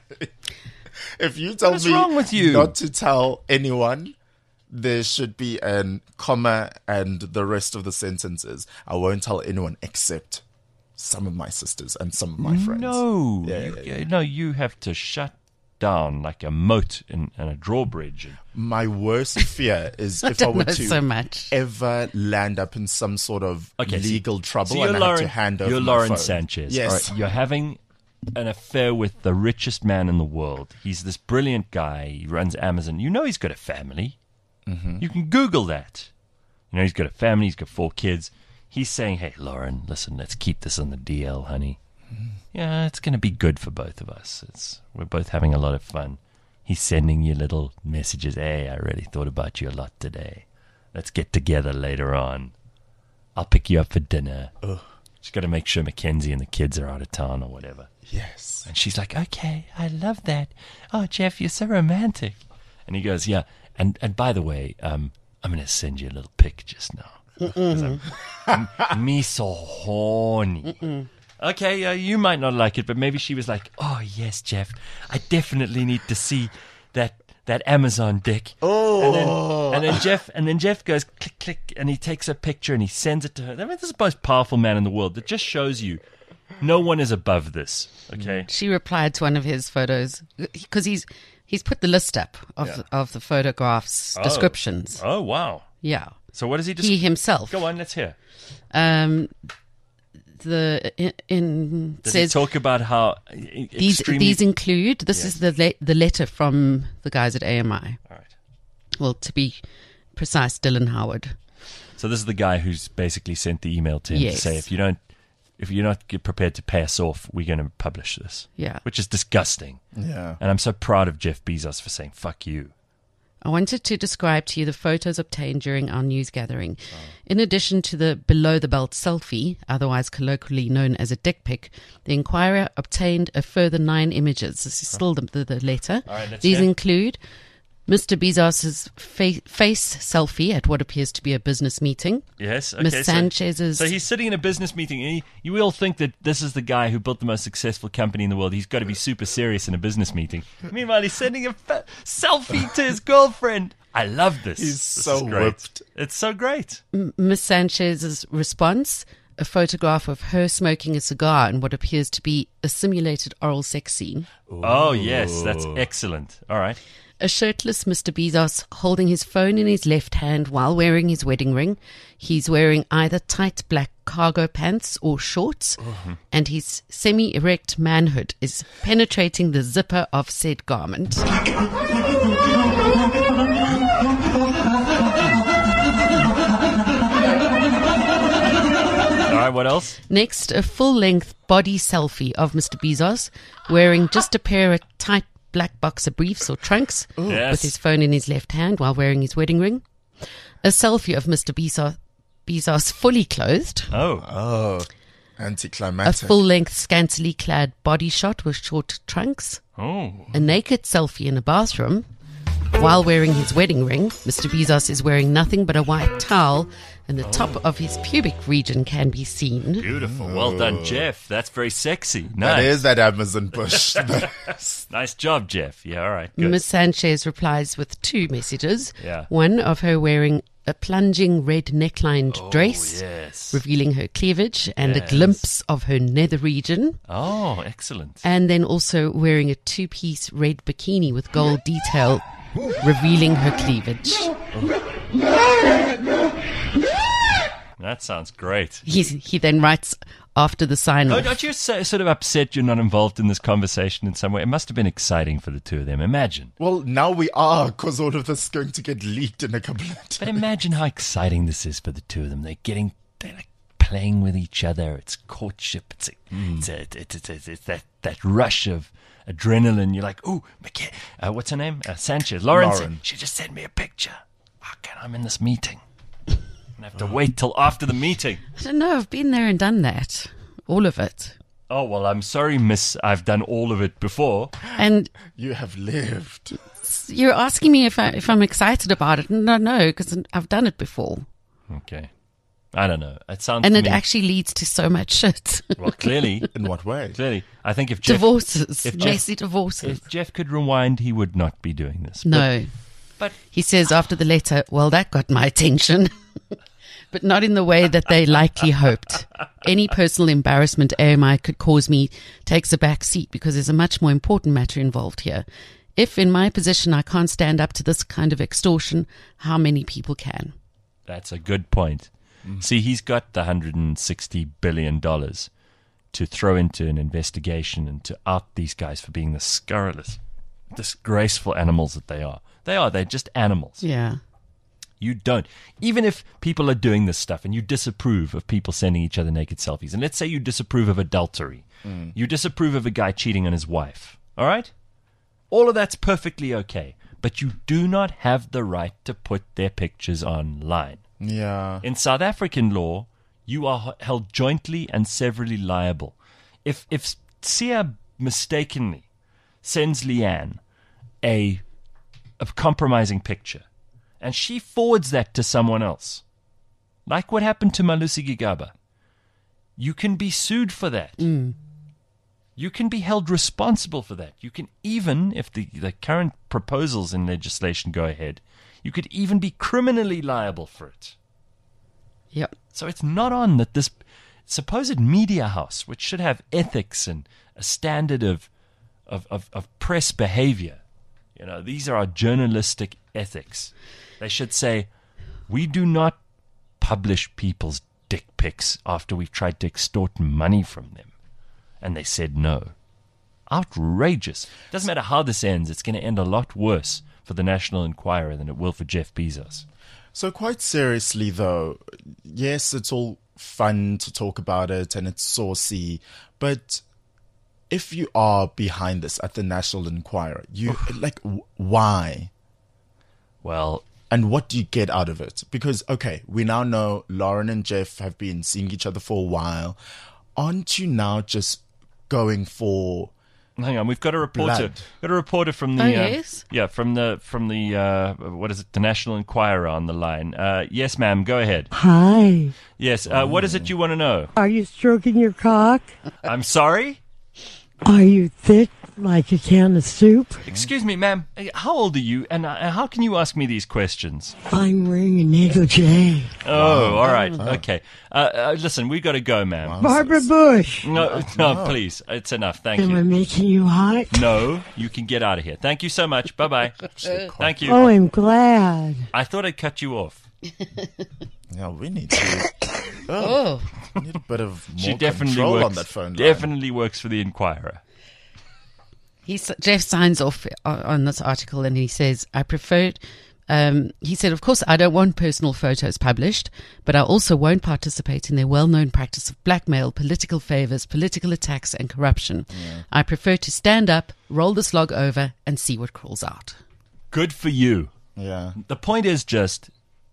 If you tell What's me wrong with you? not to tell anyone, there should be an comma and the rest of the sentences. I won't tell anyone except some of my sisters and some of my friends. No. Yeah. No, you have to shut down like a moat and a drawbridge. My worst fear is if I don't were know to so much. ever land up in some sort of legal trouble you're and I have to hand over You're my Lauren phone. Sanchez. Yes. All right, you're having an affair with the richest man in the world. He's this brilliant guy. He runs Amazon. You know he's got a family. Mm-hmm. You can Google that. You know he's got a family. He's got 4 kids. He's saying, hey, Lauren, listen, let's keep this on the DL, honey. Yeah, it's going to be good for both of us. We're both having a lot of fun. He's sending you little messages. Hey, I really thought about you a lot today. Let's get together later on. I'll pick you up for dinner. She's got to make sure Mackenzie and the kids are out of town or whatever. Yes. And she's like, okay, I love that. Oh, Jeff, you're so romantic. And he goes, yeah. And by the way, I'm going to send you a little pic just now. 'Cause me so horny. Okay, you might not like it, but maybe she was like, oh, yes, Jeff, I definitely need to see that Amazon dick. Oh. And then Jeff goes click, click, and he takes a picture and he sends it to her. I mean, this is the most powerful man in the world. That just shows you no one is above this, okay? She replied to one of his photos because he's put the list up of the photographs descriptions. Oh, wow. Yeah. So what does he He himself. Go on, let's hear. Does Does says he talk about how these include. This is the letter from the guys at AMI. All right. Well, to be precise, Dylan Howard. So this is the guy who's basically sent the email to him Yes. to say, if you're not prepared to pay us off, we're going to publish this. Yeah. Which is disgusting. Yeah. And I'm so proud of Jeff Bezos for saying, fuck you. I wanted to describe to you the photos obtained during our news gathering. In addition to the below-the-belt selfie, otherwise colloquially known as a dick pic, the Inquirer obtained a further 9 images. This is still the letter. All right, let's These hear. include Mr. Bezos' face selfie at what appears to be a business meeting. Yes. Okay, Miss Sanchez's... So he's sitting in a business meeting. And you will think that this is the guy who built the most successful company in the world. He's got to be super serious in a business meeting. Meanwhile, he's sending a selfie to his girlfriend. I love this. He's This so is great. whipped. It's so great. Miss Sanchez's response, a photograph of her smoking a cigar in what appears to be a simulated oral sex scene. Oh, yes. That's excellent. All right. A shirtless Mr. Bezos holding his phone in his left hand while wearing his wedding ring. He's wearing either tight black cargo pants or shorts, and his semi-erect manhood is penetrating the zipper of said garment. All right, what else? Next, a full-length body selfie of Mr. Bezos wearing just a pair of tight black boxer briefs or trunks Yes. with his phone in his left hand while wearing his wedding ring. A selfie of Mr. Bezos fully clothed. Oh. A Anticlimactic. full-length scantily clad body shot with short trunks. Oh. A naked selfie in a bathroom. While wearing his wedding ring, Mr. Bezos is wearing nothing but a white towel and the top of his pubic region can be seen. Beautiful. Well done, Jeff. That's very sexy. That Nice. is that Amazon bush. Nice job, Jeff. Yeah, all right. Good. Miss Sanchez replies with 2 messages. Yeah. One of her wearing a plunging red necklined dress, Yes. revealing her cleavage and Yes. a glimpse of her nether region. Oh, excellent. And then also wearing a 2-piece red bikini with gold detail, revealing her cleavage. That sounds great. He then writes after the sign-off. Aren't you sort of upset you're not involved in this conversation in some way? It must have been exciting for the two of them. Imagine. Well, now we are, because all of this is going to get leaked in a couple of days. But imagine how exciting this is for the two of them. They're like playing with each other. It's courtship. It's that rush of adrenaline. You're like, ooh, what's her name? Sanchez. Lauren. She just sent me a picture. Okay, I'm in this meeting. I have to wait till after the meeting. I don't know, I've been there and done that. All of it. Oh, well, I'm sorry, miss. I've done all of it before. And You have lived. you're asking me if I'm excited about it. No, because I've done it before. Okay. I don't know. It sounds And to it me, actually leads to so much shit. well, clearly, In what way? I think if Jeff, Divorces. if Jeff- Messy divorces. if Jeff could rewind, he would not be doing this. No. But He says after the letter, well, that got my attention. But not in the way that they likely hoped. Any personal embarrassment AMI could cause me takes a back seat because there's a much more important matter involved here. If in my position I can't stand up to this kind of extortion, how many people can? that's a good point. See, he's got the $160 billion to throw into an investigation and to out these guys for being the scurrilous, disgraceful animals that they are. They're just animals. Yeah. You don't. Even if people are doing this stuff and you disapprove of people sending each other naked selfies, and let's say you disapprove of adultery, you disapprove of a guy cheating on his wife, all right? All of that's perfectly okay, but you do not have the right to put their pictures online. Yeah. In South African law, you are held jointly and severally liable. If Sia mistakenly sends Leanne a compromising picture, and she forwards that to someone else, like what happened to Malusi Gigaba, you can be sued for that. You can be held responsible for that. You can even, if the current proposals in legislation go ahead, you could even be criminally liable for it. Yep. So it's not on that this supposed media house, which should have ethics and a standard of press behavior, these are our journalistic ethics. They should say, we do not publish people's dick pics after we've tried to extort money from them. And they said no. Outrageous. Doesn't matter how this ends, it's going to end a lot worse for the National Enquirer than it will for Jeff Bezos. So quite seriously, though, yes, it's all fun to talk about it and it's saucy, but if you are behind this at the National Enquirer, why? Well, and what do you get out of it? Because, okay, we now know Lauren and Jeff have been seeing each other for a while. Aren't you now just going for... hang on, we've got a reporter. Blood. Got a reporter from the yes? from the what is it? The National Enquirer on the line. Yes, ma'am. Go ahead. Hi. Yes. What is it you want to know? Are you stroking your cock? I'm sorry. Are you thick like a can of soup? Excuse me, ma'am. How old are you? And how can you ask me these questions? I'm wearing a negligee. Oh, all right. Okay. Listen, we got to go, ma'am. Barbara Bush. No, please. It's enough. Thank Am I you. making you hot? No, you can get out of here. Thank you so much. Bye-bye. Thank you. Oh, I'm glad. I thought I'd cut you off. Yeah, we need to... Oh. need a bit of more She definitely control works. on that phone line. Definitely works for the Enquirer. Jeff signs off on this article and he says, I prefer... he said, of course, I don't want personal photos published, but I also won't participate in their well-known practice of blackmail, political favors, political attacks, and corruption. Yeah. I prefer to stand up, roll the slog over, and see what crawls out. Good for you. Yeah. The point is just,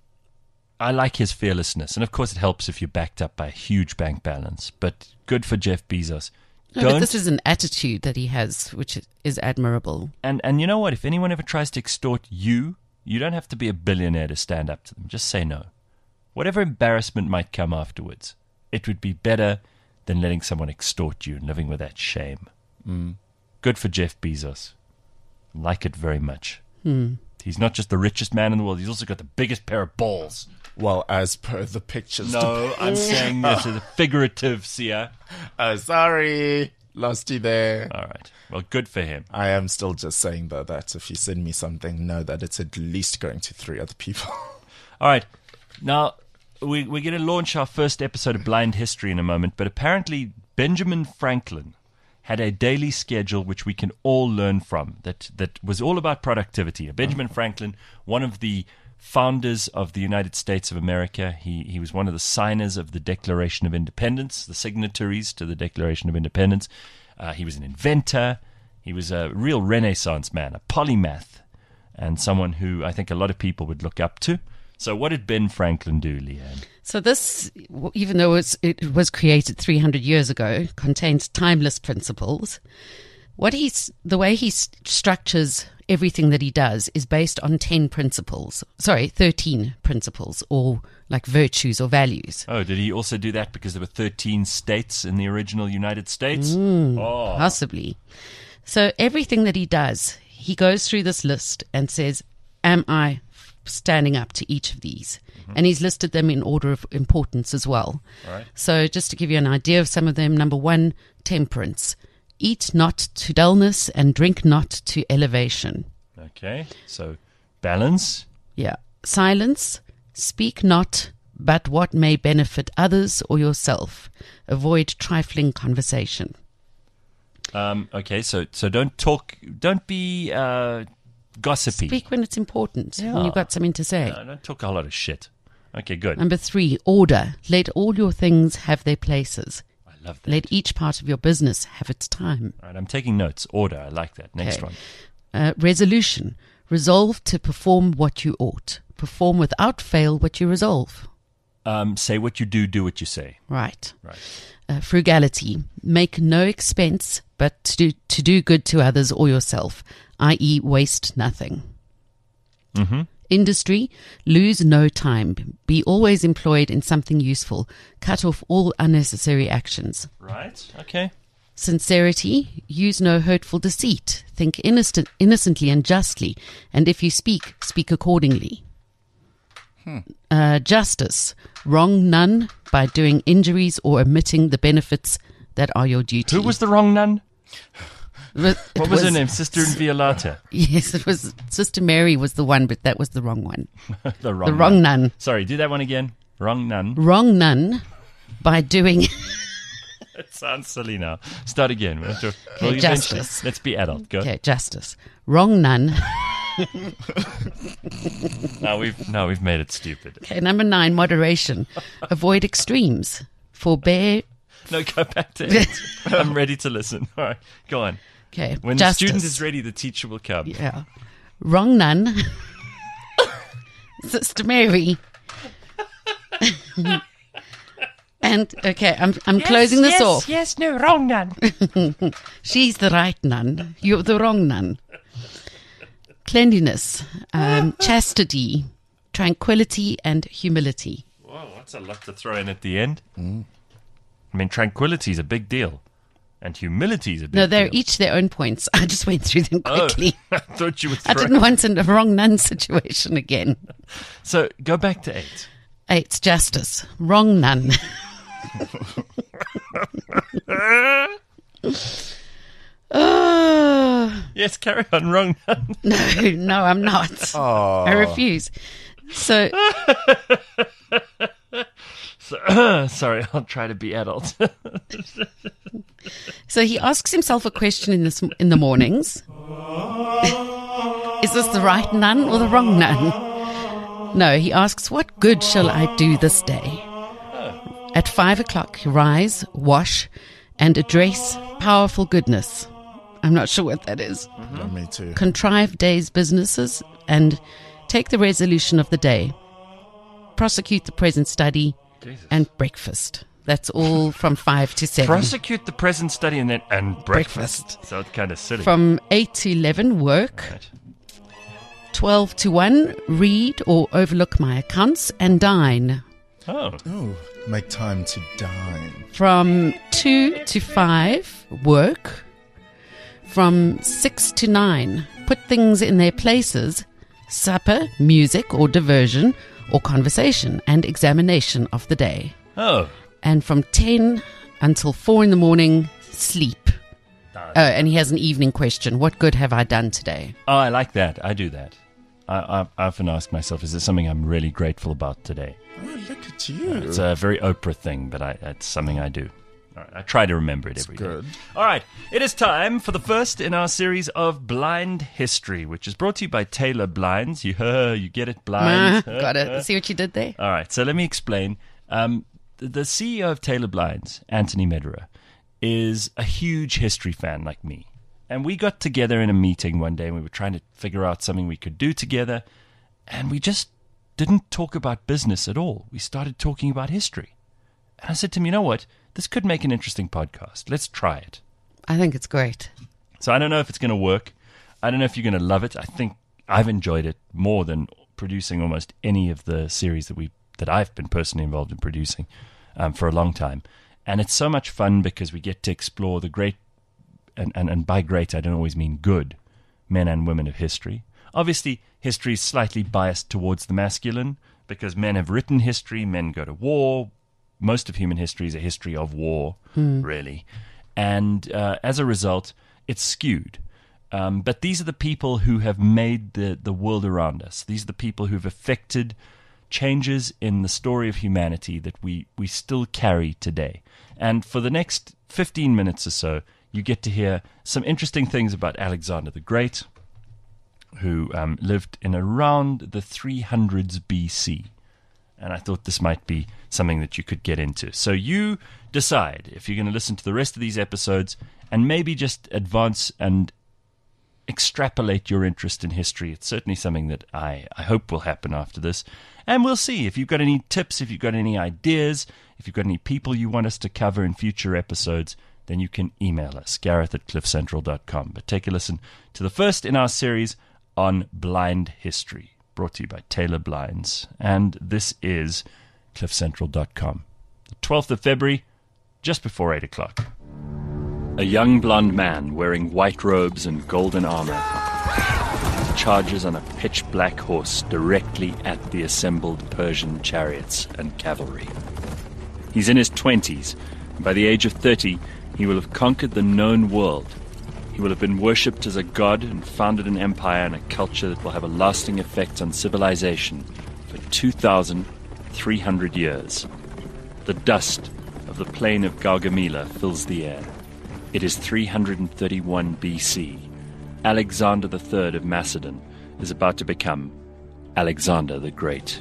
I like his fearlessness. And of course it helps if you're backed up by a huge bank balance. But good for Jeff Bezos. No, but this is an attitude that he has, which is admirable. And you know what? If anyone ever tries to extort you, you don't have to be a billionaire to stand up to them. Just say no. whatever embarrassment might come afterwards, it would be better than letting someone extort you and living with that shame. Good for Jeff Bezos. Like it very much. He's not just the richest man in the world, he's also got the biggest pair of balls. Well, as per the pictures. No, I'm saying this is a figurative, Sia. Oh, sorry. Lost you there. All right. Well, good for him. I am still just saying, though, that if you send me something, know that it's at least going to 3 other people. All right. Now, we're going to launch our first episode of Blind History in a moment, but apparently Benjamin Franklin had a daily schedule which we can all learn from that was all about productivity. Benjamin Franklin, one of the founders of the United States of America. He was one of the signers of the Declaration of Independence, the signatories to the Declaration of Independence. He was an inventor. He was a real Renaissance man, a polymath, and someone who I think a lot of people would look up to. So what did Ben Franklin do, Leanne? So this, even though it was created 300 years ago, contains timeless principles. The way he structures everything that he does is based on 13 principles, or like virtues or values. Oh, did he also do that because there were 13 states in the original United States? Possibly. So everything that he does, he goes through this list and says, am I standing up to each of these? And he's listed them in order of importance as well. All right. So just to give you an idea of some of them, number 1, temperance. Eat not to dullness and drink not to elevation. Okay, so balance. Yeah. Silence. Speak not but what may benefit others or yourself. Avoid trifling conversation. Okay, so don't be gossipy. Speak when it's important, when you've got something to say. No, don't talk a whole lot of shit. Okay, good. Number 3, order. Let all your things have their places. I love that. Let each part of your business have its time. All right, I'm taking notes. Order, I like that. Next one. Resolution. Resolve to perform what you ought. Perform without fail what you resolve. Say what you do what you say. Right. Right. Frugality. Make no expense but to do good to others or yourself, i.e. waste nothing. Mm-hmm. Industry. Lose no time. Be always employed in something useful. Cut off all unnecessary actions. Right, okay. Sincerity. Use no hurtful deceit. Think innocently and justly. And if you speak accordingly. Justice. Wrong none by doing injuries or omitting the benefits that are your duty. Who was the wrong nun? What What was her name? Sister Violata. Yes, it was Sister Mary was the one, but that was the wrong one. The wrong nun. Sorry, do that one again. Wrong nun. Wrong none by doing It sounds silly now. Start again. We'll have to, Okay, justice. Let's be adult. Go. okay, justice. Wrong none. Now we've made it stupid. Okay, number 9, moderation. Avoid extremes. Forbear. No, go back to it. I'm ready to listen. All right, go on. Okay, When justice. the student is ready, the teacher will come. Yeah. Wrong none. Sister Mary. And okay, I'm closing this off. Yes, no, wrong nun. She's the right nun. You're the wrong nun. Cleanliness, chastity, tranquility, and humility. Whoa, that's a lot to throw in at the end. I mean, tranquility is a big deal. And humility is a big deal. No, they're each their own points. I just went through them quickly. I thought you were I throwing. didn't want a wrong nun situation again. So go back to 8. 8's justice. Wrong nun. Oh, Yes, carry on. Wrong nun. no, I'm not. Oh. I refuse. So, Sorry, I'll try to be adult. so he asks himself a question in the mornings. Is this the right nun or the wrong nun? No, he asks, what good shall I do this day? At 5 o'clock, rise, wash, and address powerful goodness. I'm not sure what that is. No, me too. Contrive day's businesses and take the resolution of the day. Prosecute the present study and breakfast. That's all from 5 to 7. Prosecute the present study and breakfast. So it's kind of silly. From 8 to 11, work. Right. 12 to 1, read or overlook my accounts and dine. Oh. Oh, make time to dine. From 2 to 5, work. From 6 to 9, put things in their places. Supper, music or diversion or conversation and examination of the day. Oh. And from 10 until 4 in the morning, sleep. Oh, and he has an evening question. What good have I done today? Oh, I like that. I do that. I often ask myself, is there something I'm really grateful about today? Oh, look at you. It's a very Oprah thing, but it's something I do. All right, I try to remember it every day. Good. All right, it is time for the first in our series of Blind History, which is brought to you by Taylor Blinds. You get it, Blinds. Got it. See what you did there? All right, so let me explain. The CEO of Taylor Blinds, Anthony Mederer, is a huge history fan like me. And we got together in a meeting one day and we were trying to figure out something we could do together. And we just didn't talk about business at all. We started talking about history. And I said to him, you know what? This could make an interesting podcast. Let's try it. I think it's great. So I don't know if it's going to work. I don't know if you're going to love it. I think I've enjoyed it more than producing almost any of the series that I've been personally involved in producing for a long time. And it's so much fun because we get to explore the great, and by great I don't always mean good, men and women of history. Obviously, history is slightly biased towards the masculine because men have written history, men go to war. Most of human history is a history of war, really. And as a result, it's skewed. But these are the people who have made the world around us. These are the people who've affected changes in the story of humanity that we still carry today. And for the next 15 minutes or so, you get to hear some interesting things about Alexander the Great, who lived in around the 300s BC. And I thought this might be something that you could get into. So you decide if you're going to listen to the rest of these episodes and maybe just advance and extrapolate your interest in history. It's certainly something that I hope will happen after this. And we'll see if you've got any tips, if you've got any ideas, if you've got any people you want us to cover in future episodes, then you can email us, gareth@cliffcentral.com. But take a listen to the first in our series on blind history, brought to you by Taylor Blinds. And this is cliffcentral.com. The 12th of February, just before 8 o'clock. A young blonde man wearing white robes and golden armor charges on a pitch-black horse directly at the assembled Persian chariots and cavalry. He's in his 20s, and by the age of 30, he will have conquered the known world. He will have been worshipped as a god and founded an empire and a culture that will have a lasting effect on civilization for 2,300 years. The dust of the plain of Gaugamela fills the air. It is 331 BC. Alexander III of Macedon is about to become Alexander the Great.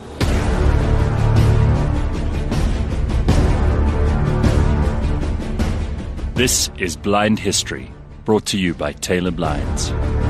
This is Blind History, brought to you by Taylor Blinds.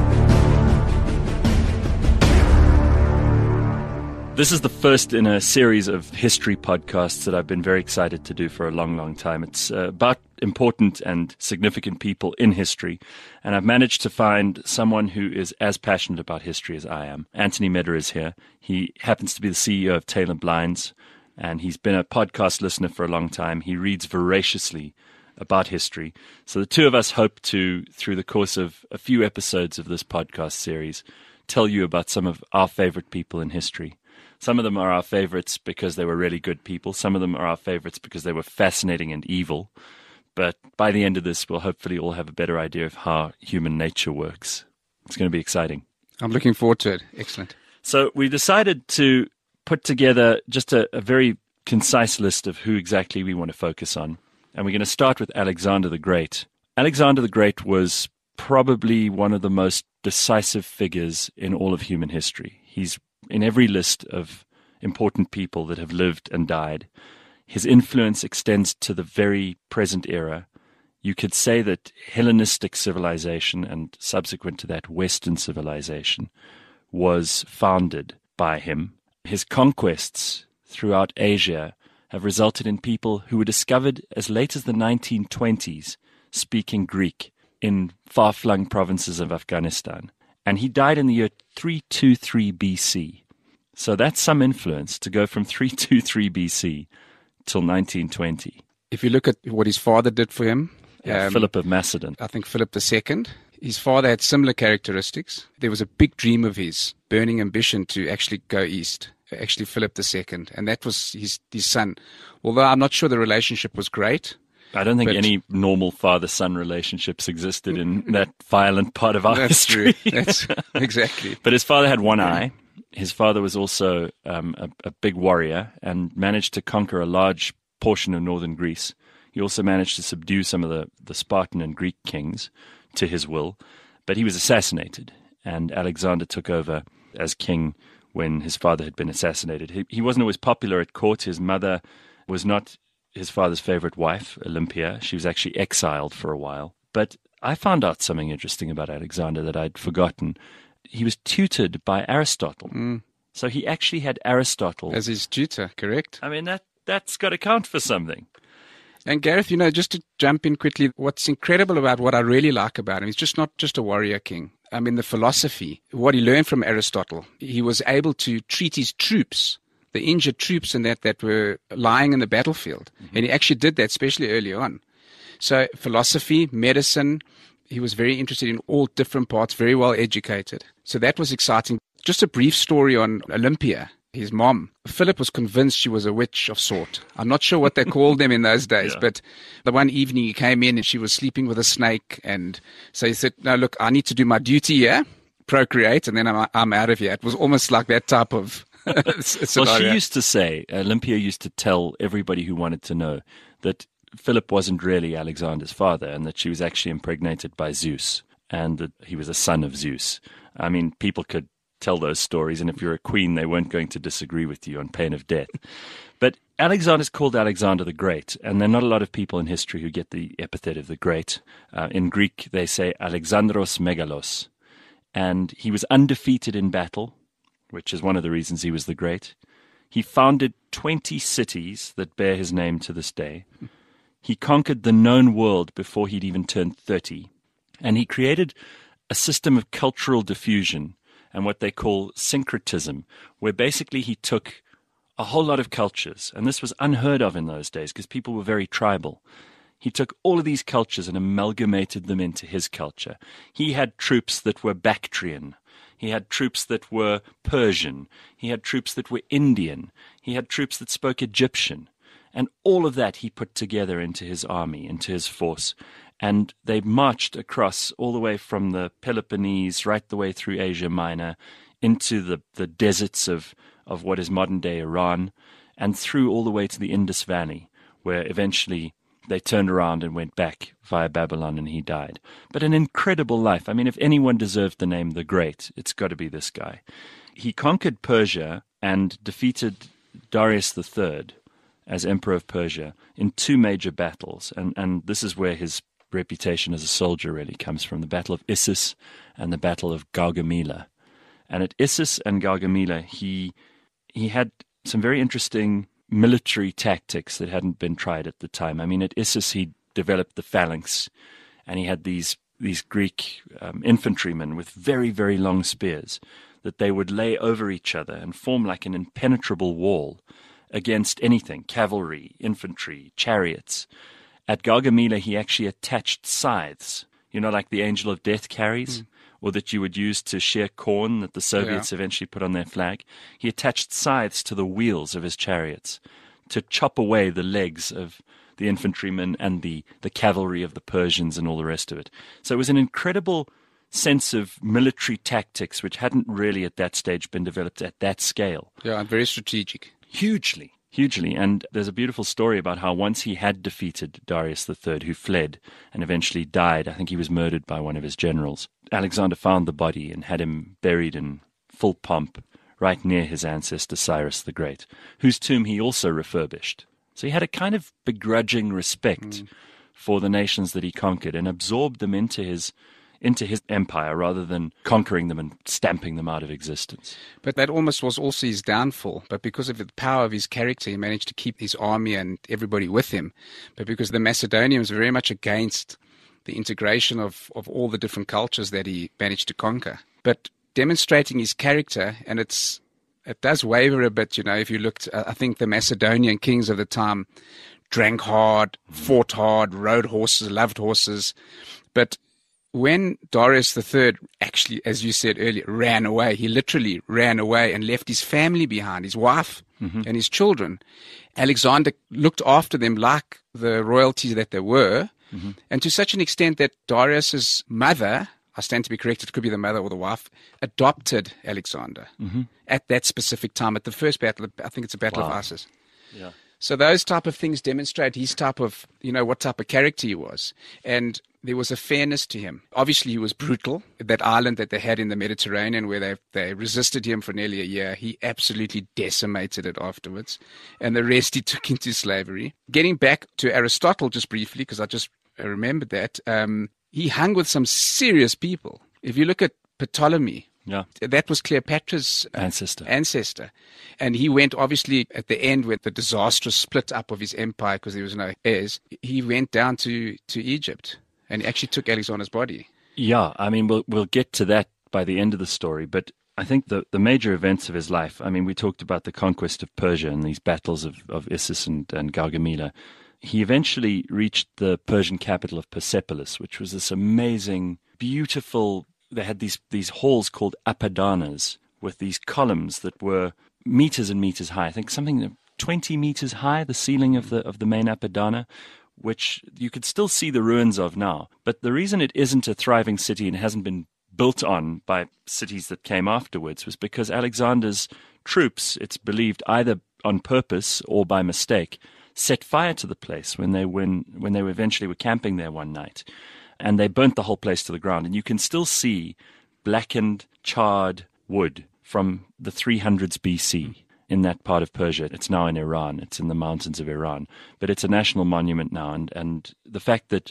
This is the first in a series of history podcasts that I've been very excited to do for a long, long time. It's about important and significant people in history, and I've managed to find someone who is as passionate about history as I am. Anthony Mederer is here. He happens to be the CEO of Taylor Blinds, and he's been a podcast listener for a long time. He reads voraciously about history. So the two of us hope to, through the course of a few episodes of this podcast series, tell you about some of our favorite people in history. Some of them are our favorites because they were really good people. Some of them are our favorites because they were fascinating and evil. But by the end of this, we'll hopefully all have a better idea of how human nature works. It's going to be exciting. I'm looking forward to it. Excellent. So we decided to put together just a very concise list of who exactly we want to focus on. And we're going to start with Alexander the Great. Alexander the Great was probably one of the most decisive figures in all of human history. He's in every list of important people that have lived and died. His influence extends to the very present era. You could say that Hellenistic civilization and subsequent to that Western civilization was founded by him. His conquests throughout Asia have resulted in people who were discovered as late as the 1920s speaking Greek in far-flung provinces of Afghanistan. And he died in the year 323 BC. So that's some influence to go from 323 BC till 1920. If you look at what his father did for him, Philip of Macedon. I think Philip II, his father had similar characteristics. There was a big dream of his, burning ambition to actually go east, actually Philip II, and that was his son. Although I'm not sure the relationship was great. I don't think any normal father-son relationships existed in that violent part of our history. True. That's exactly. But his father had one eye. His father was also a big warrior and managed to conquer a large portion of northern Greece. He also managed to subdue some of the Spartan and Greek kings to his will, but he was assassinated, and Alexander took over as king when his father had been assassinated. He wasn't always popular at court. His mother was not his father's favorite wife, Olympia. She was actually exiled for a while. But I found out something interesting about Alexander that I'd forgotten. He was tutored by Aristotle. So he actually had Aristotle as his tutor, correct? I mean, that's got to count for something. And Gareth, just to jump in quickly, what's incredible about what I really like about him, he's just not just a warrior king. I mean, the philosophy, what he learned from Aristotle, he was able to treat his troops, the injured troops and that were lying in the battlefield. And he actually did that, especially early on. So philosophy, medicine, he was very interested in all different parts, very well educated. So that was exciting. Just a brief story on Olympia, his mom. Philip was convinced she was a witch of sort. I'm not sure what they called them in those days, but the one evening he came in and she was sleeping with a snake. And so he said, no, look, I need to do my duty here, procreate, and then I'm out of here. It was almost like that type of scenario. Well, she used to say, Olympia used to tell everybody who wanted to know that Philip wasn't really Alexander's father and that she was actually impregnated by Zeus and that he was a son of Zeus. I mean, people could tell those stories, and if you're a queen, they weren't going to disagree with you on pain of death. But Alexander's called Alexander the Great, and there are not a lot of people in history who get the epithet of the Great. In Greek, they say Alexandros Megalos, and he was undefeated in battle, which is one of the reasons he was the Great. He founded 20 cities that bear his name to this day. He conquered the known world before he'd even turned 30, and he created a system of cultural diffusion and what they call syncretism, where basically he took a whole lot of cultures, and this was unheard of in those days because people were very tribal. He took all of these cultures and amalgamated them into his culture. He had troops that were Bactrian. He had troops that were Persian. He had troops that were Indian. He had troops that spoke Egyptian. And all of that he put together into his army, into his force. And they marched across all the way from the Peloponnese right the way through Asia Minor into the deserts of what is modern-day Iran and through all the way to the Indus Valley, where eventually they turned around and went back via Babylon and he died. But an incredible life. I mean, if anyone deserved the name the Great, it's got to be this guy. He conquered Persia and defeated Darius III as Emperor of Persia in 2 major battles. And this is where his reputation as a soldier really comes from, the Battle of Issus and the Battle of Gaugamela. And at Issus and Gaugamela, he had some very interesting military tactics that hadn't been tried at the time. I mean, at Issus, he developed the phalanx, and he had these Greek infantrymen with very, very long spears that they would lay over each other and form like an impenetrable wall against anything, cavalry, infantry, chariots. At Gaugamela, he actually attached scythes, like the Angel of Death carries, or that you would use to shear corn that the Soviets eventually put on their flag. He attached scythes to the wheels of his chariots to chop away the legs of the infantrymen and the cavalry of the Persians and all the rest of it. So it was an incredible sense of military tactics which hadn't really at that stage been developed at that scale. Yeah, and very strategic. Hugely. And there's a beautiful story about how once he had defeated Darius III, who fled and eventually died. I think he was murdered by one of his generals. Alexander found the body and had him buried in full pomp right near his ancestor Cyrus the Great, whose tomb he also refurbished. So he had a kind of begrudging respect for the nations that he conquered and absorbed them into his empire rather than conquering them and stamping them out of existence. But that almost was also his downfall. But because of the power of his character, he managed to keep his army and everybody with him. But because the Macedonians were very much against the integration of all the different cultures that he managed to conquer. But demonstrating his character, and it's it does waver a bit, if you looked, I think the Macedonian kings of the time drank hard, fought hard, rode horses, loved horses. But when Darius III actually, as you said earlier, ran away, he literally ran away and left his family behind, his wife and his children. Alexander looked after them like the royalty that they were, and to such an extent that Darius's mother, I stand to be corrected, it could be the mother or the wife, adopted Alexander at that specific time, at the first battle. I think it's a battle of Issus. Yeah. So those type of things demonstrate his type of, what type of character he was. And there was a fairness to him. Obviously, he was brutal. That island that they had in the Mediterranean where they resisted him for nearly a year, he absolutely decimated it afterwards. And the rest he took into slavery. Getting back to Aristotle just briefly, because I just remembered that, he hung with some serious people. If you look at Ptolemy, that was Cleopatra's ancestor. And he went, obviously, at the end with the disastrous split up of his empire because there was no heirs, he went down to Egypt and he actually took Alexander's body. Yeah, I mean, we'll get to that by the end of the story, but I think the major events of his life, I mean, we talked about the conquest of Persia and these battles of Issus and Gaugamela. He eventually reached the Persian capital of Persepolis, which was this amazing, beautiful. They had these halls called apadanas with these columns that were meters and meters high. I think something 20 meters high, the ceiling of the main apadana, which you could still see the ruins of now. But the reason it isn't a thriving city and hasn't been built on by cities that came afterwards was because Alexander's troops, it's believed either on purpose or by mistake, set fire to the place when they eventually were camping there one night. And they burnt the whole place to the ground. And you can still see blackened, charred wood from the 300s BC in that part of Persia. It's now in Iran. It's in the mountains of Iran. But it's a national monument now. And the fact that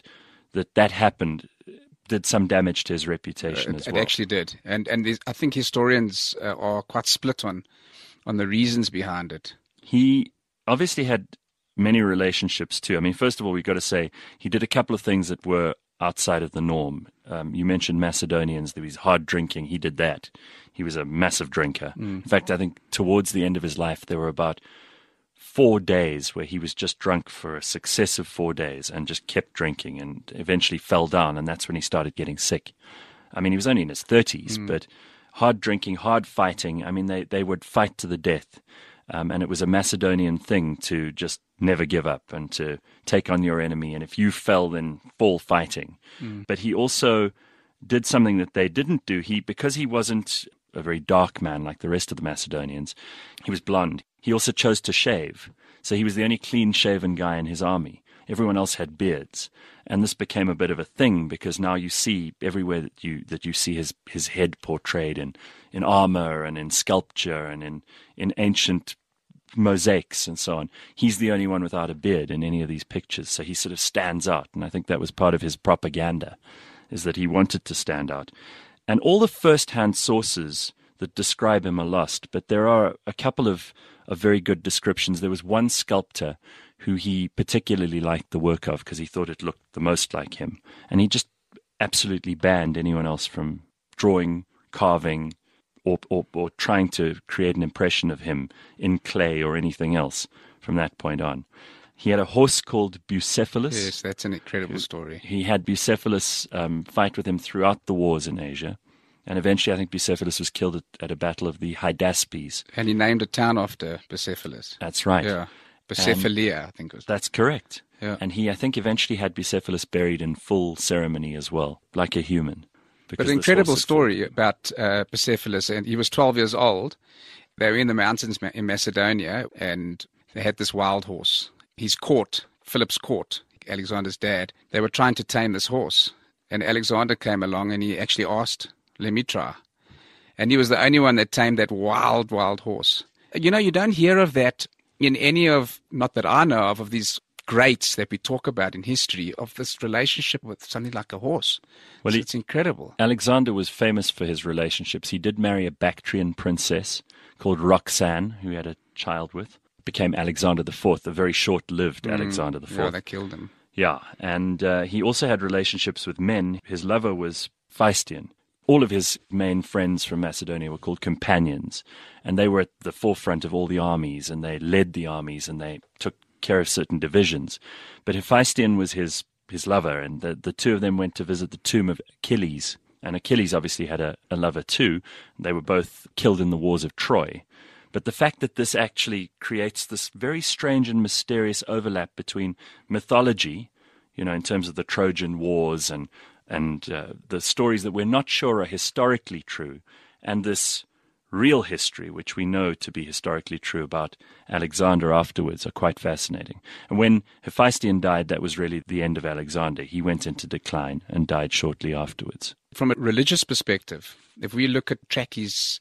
happened did some damage to his reputation as well. It actually did. And I think historians are quite split on the reasons behind it. He obviously had many relationships too. I mean, first of all, we've got to say he did a couple of things that were outside of the norm. You mentioned Macedonians. There was hard drinking. He did that. He was a massive drinker. In fact, I think towards the end of his life, there were about 4 days where he was just drunk for a successive 4 days and just kept drinking and eventually fell down. And that's when he started getting sick. I mean, he was only in his 30s, but hard drinking, hard fighting. I mean, they would fight to the death. And it was a Macedonian thing to just never give up and to take on your enemy. And if you fell, then fall fighting. But he also did something that they didn't do. Because he wasn't a very dark man like the rest of the Macedonians, he was blonde. He also chose to shave. So he was the only clean-shaven guy in his army. Everyone else had beards. And this became a bit of a thing because now you see everywhere that you see his head portrayed in armor and in sculpture and in ancient mosaics and so on. He's the only one without a beard in any of these pictures. So he sort of stands out. And I think that was part of his propaganda, is that he wanted to stand out. And all the first-hand sources that describe him are lost, but there are a couple of very good descriptions. There was one sculptor who he particularly liked the work of because he thought it looked the most like him. And he just absolutely banned anyone else from drawing, carving, or trying to create an impression of him in clay or anything else from that point on. He had a horse called Bucephalus. Yes, that's an incredible story. He had Bucephalus fight with him throughout the wars in Asia. And eventually, I think Bucephalus was killed at a battle of the Hydaspes. And he named a town after Bucephalus. That's right. Yeah. Bucephalia, I think it was. That's correct. Yeah. And he, I think, eventually had Bucephalus buried in full ceremony as well, like a human. But an incredible story about Bucephalus. And he was 12 years old. They were in the mountains in Macedonia, and they had this wild horse. His court, Philip's court, Alexander's dad, they were trying to tame this horse. And Alexander came along and he actually asked, "Let me try." And he was the only one that tamed that wild horse. You know, you don't hear of that in any of, not that I know of these greats that we talk about in history, of this relationship with something like a horse. Well, so it's incredible. Alexander was famous for his relationships. He did marry a Bactrian princess called Roxanne, who he had a child with. Became Alexander IV, a very short-lived Alexander IV. Yeah, they killed him. Yeah, and he also had relationships with men. His lover was Pheistian. all of his main friends from Macedonia were called companions, and they were at the forefront of all the armies, and they led the armies, and they took care of certain divisions. But Hephaestion was his lover, and the two of them went to visit the tomb of Achilles. And Achilles obviously had a lover too. They were both killed in the wars of Troy. But the fact that this actually creates this very strange and mysterious overlap between mythology, in terms of the Trojan Wars and the stories that we're not sure are historically true, and this real history, which we know to be historically true about Alexander afterwards, are quite fascinating. And when Hephaestion died, that was really the end of Alexander. He went into decline and died shortly afterwards. From a religious perspective, if we track his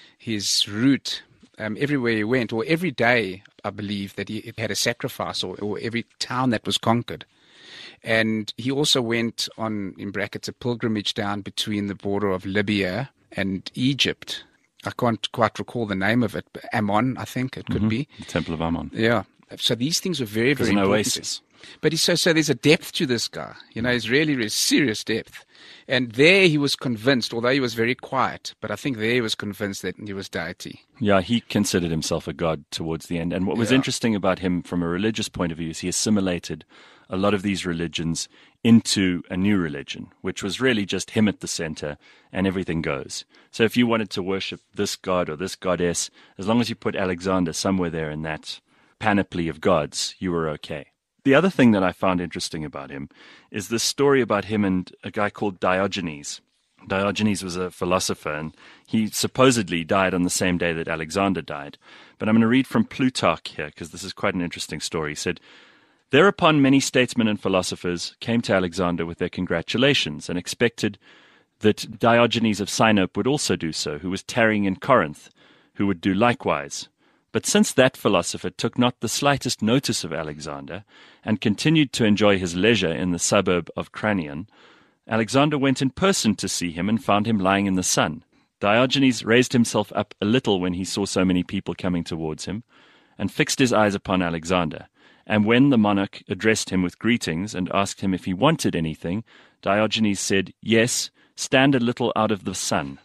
route, everywhere he went, or every day, I believe that he had a sacrifice, or every town that was conquered. And he also went on, in brackets, a pilgrimage down between the border of Libya and Egypt. I can't quite recall the name of it, but Ammon, I think it could be. The Temple of Ammon. Yeah. So these things are very, very important. There's an oasis. But so there's a depth to this guy. He's really, really serious depth. And there he was convinced, although he was very quiet, but I think there he was convinced that he was deity. Yeah, he considered himself a god towards the end. And what was interesting about him from a religious point of view is he assimilated a lot of these religions into a new religion, which was really just him at the center, and everything goes. So if you wanted to worship this god or this goddess, as long as you put Alexander somewhere there in that panoply of gods, you were okay. The other thing that I found interesting about him is this story about him and a guy called Diogenes. Diogenes was a philosopher, and he supposedly died on the same day that Alexander died. But I'm going to read from Plutarch here, because this is quite an interesting story. He said, "Thereupon many statesmen and philosophers came to Alexander with their congratulations, and expected that Diogenes of Sinope would also do so, who was tarrying in Corinth, who would do likewise. But since that philosopher took not the slightest notice of Alexander, and continued to enjoy his leisure in the suburb of Cranion, Alexander went in person to see him, and found him lying in the sun. Diogenes raised himself up a little when he saw so many people coming towards him, and fixed his eyes upon Alexander. And when the monarch addressed him with greetings, and asked him if he wanted anything, Diogenes said, 'Yes, stand a little out of the sun.'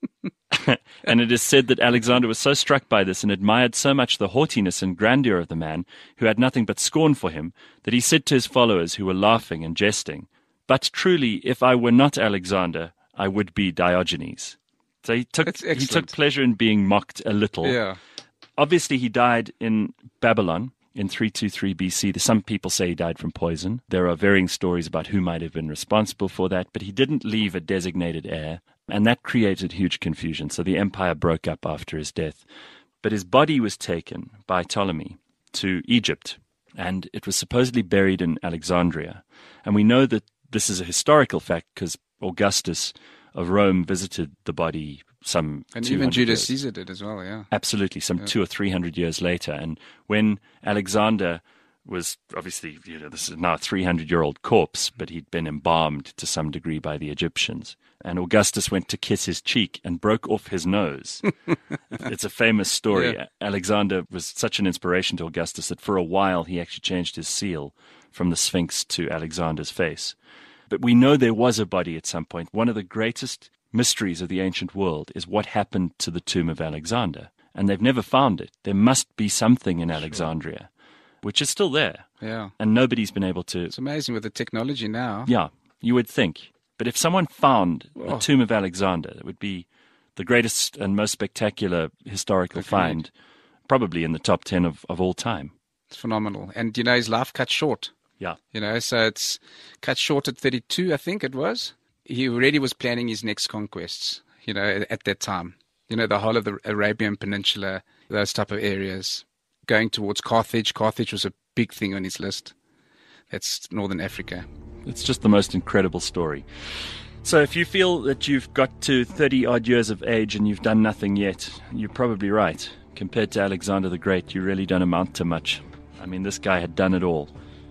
And it is said that Alexander was so struck by this, and admired so much the haughtiness and grandeur of the man, who had nothing but scorn for him, that he said to his followers, who were laughing and jesting, 'But truly, if I were not Alexander, I would be Diogenes.'" So he took pleasure in being mocked a little. Yeah. Obviously, he died in Babylon in 323 BC. Some people say he died from poison. There are varying stories about who might have been responsible for that, but he didn't leave a designated heir, and that created huge confusion. So the empire broke up after his death. But his body was taken by Ptolemy to Egypt, and it was supposedly buried in Alexandria. And we know that this is a historical fact because Augustus of Rome visited the body and even Julius Caesar did as well, yeah. Absolutely, 200 or 300 years later. And when Alexander was, obviously, this is now a 300-year-old corpse, but he'd been embalmed to some degree by the Egyptians. And Augustus went to kiss his cheek and broke off his nose. It's a famous story. Yeah. Alexander was such an inspiration to Augustus that for a while he actually changed his seal from the Sphinx to Alexander's face. But we know there was a body at some point. One of the greatest mysteries of the ancient world is what happened to the tomb of Alexander. And they've never found it. There must be something in Alexandria, which is still there. Yeah. And nobody's been able to... It's amazing with the technology now. Yeah, you would think. But if someone found the tomb of Alexander, that would be the greatest and most spectacular historical find, probably in the top 10 of all time. It's phenomenal. And, his life cut short. Yeah. So it's cut short at 32, I think it was. He already was planning his next conquests, at that time. The whole of the Arabian Peninsula, those type of areas. Going towards Carthage. Carthage was a big thing on his list. That's Northern Africa. It's just the most incredible story. So if you feel that you've got to 30-odd years of age and you've done nothing yet, you're probably right. Compared to Alexander the Great, you really don't amount to much. I mean, this guy had done it all.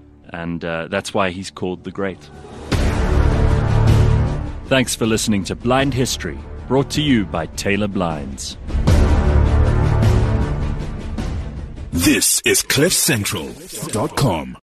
And that's why he's called the Great. Thanks for listening to Blind History, brought to you by Taylor Blinds. This is CliffCentral.com.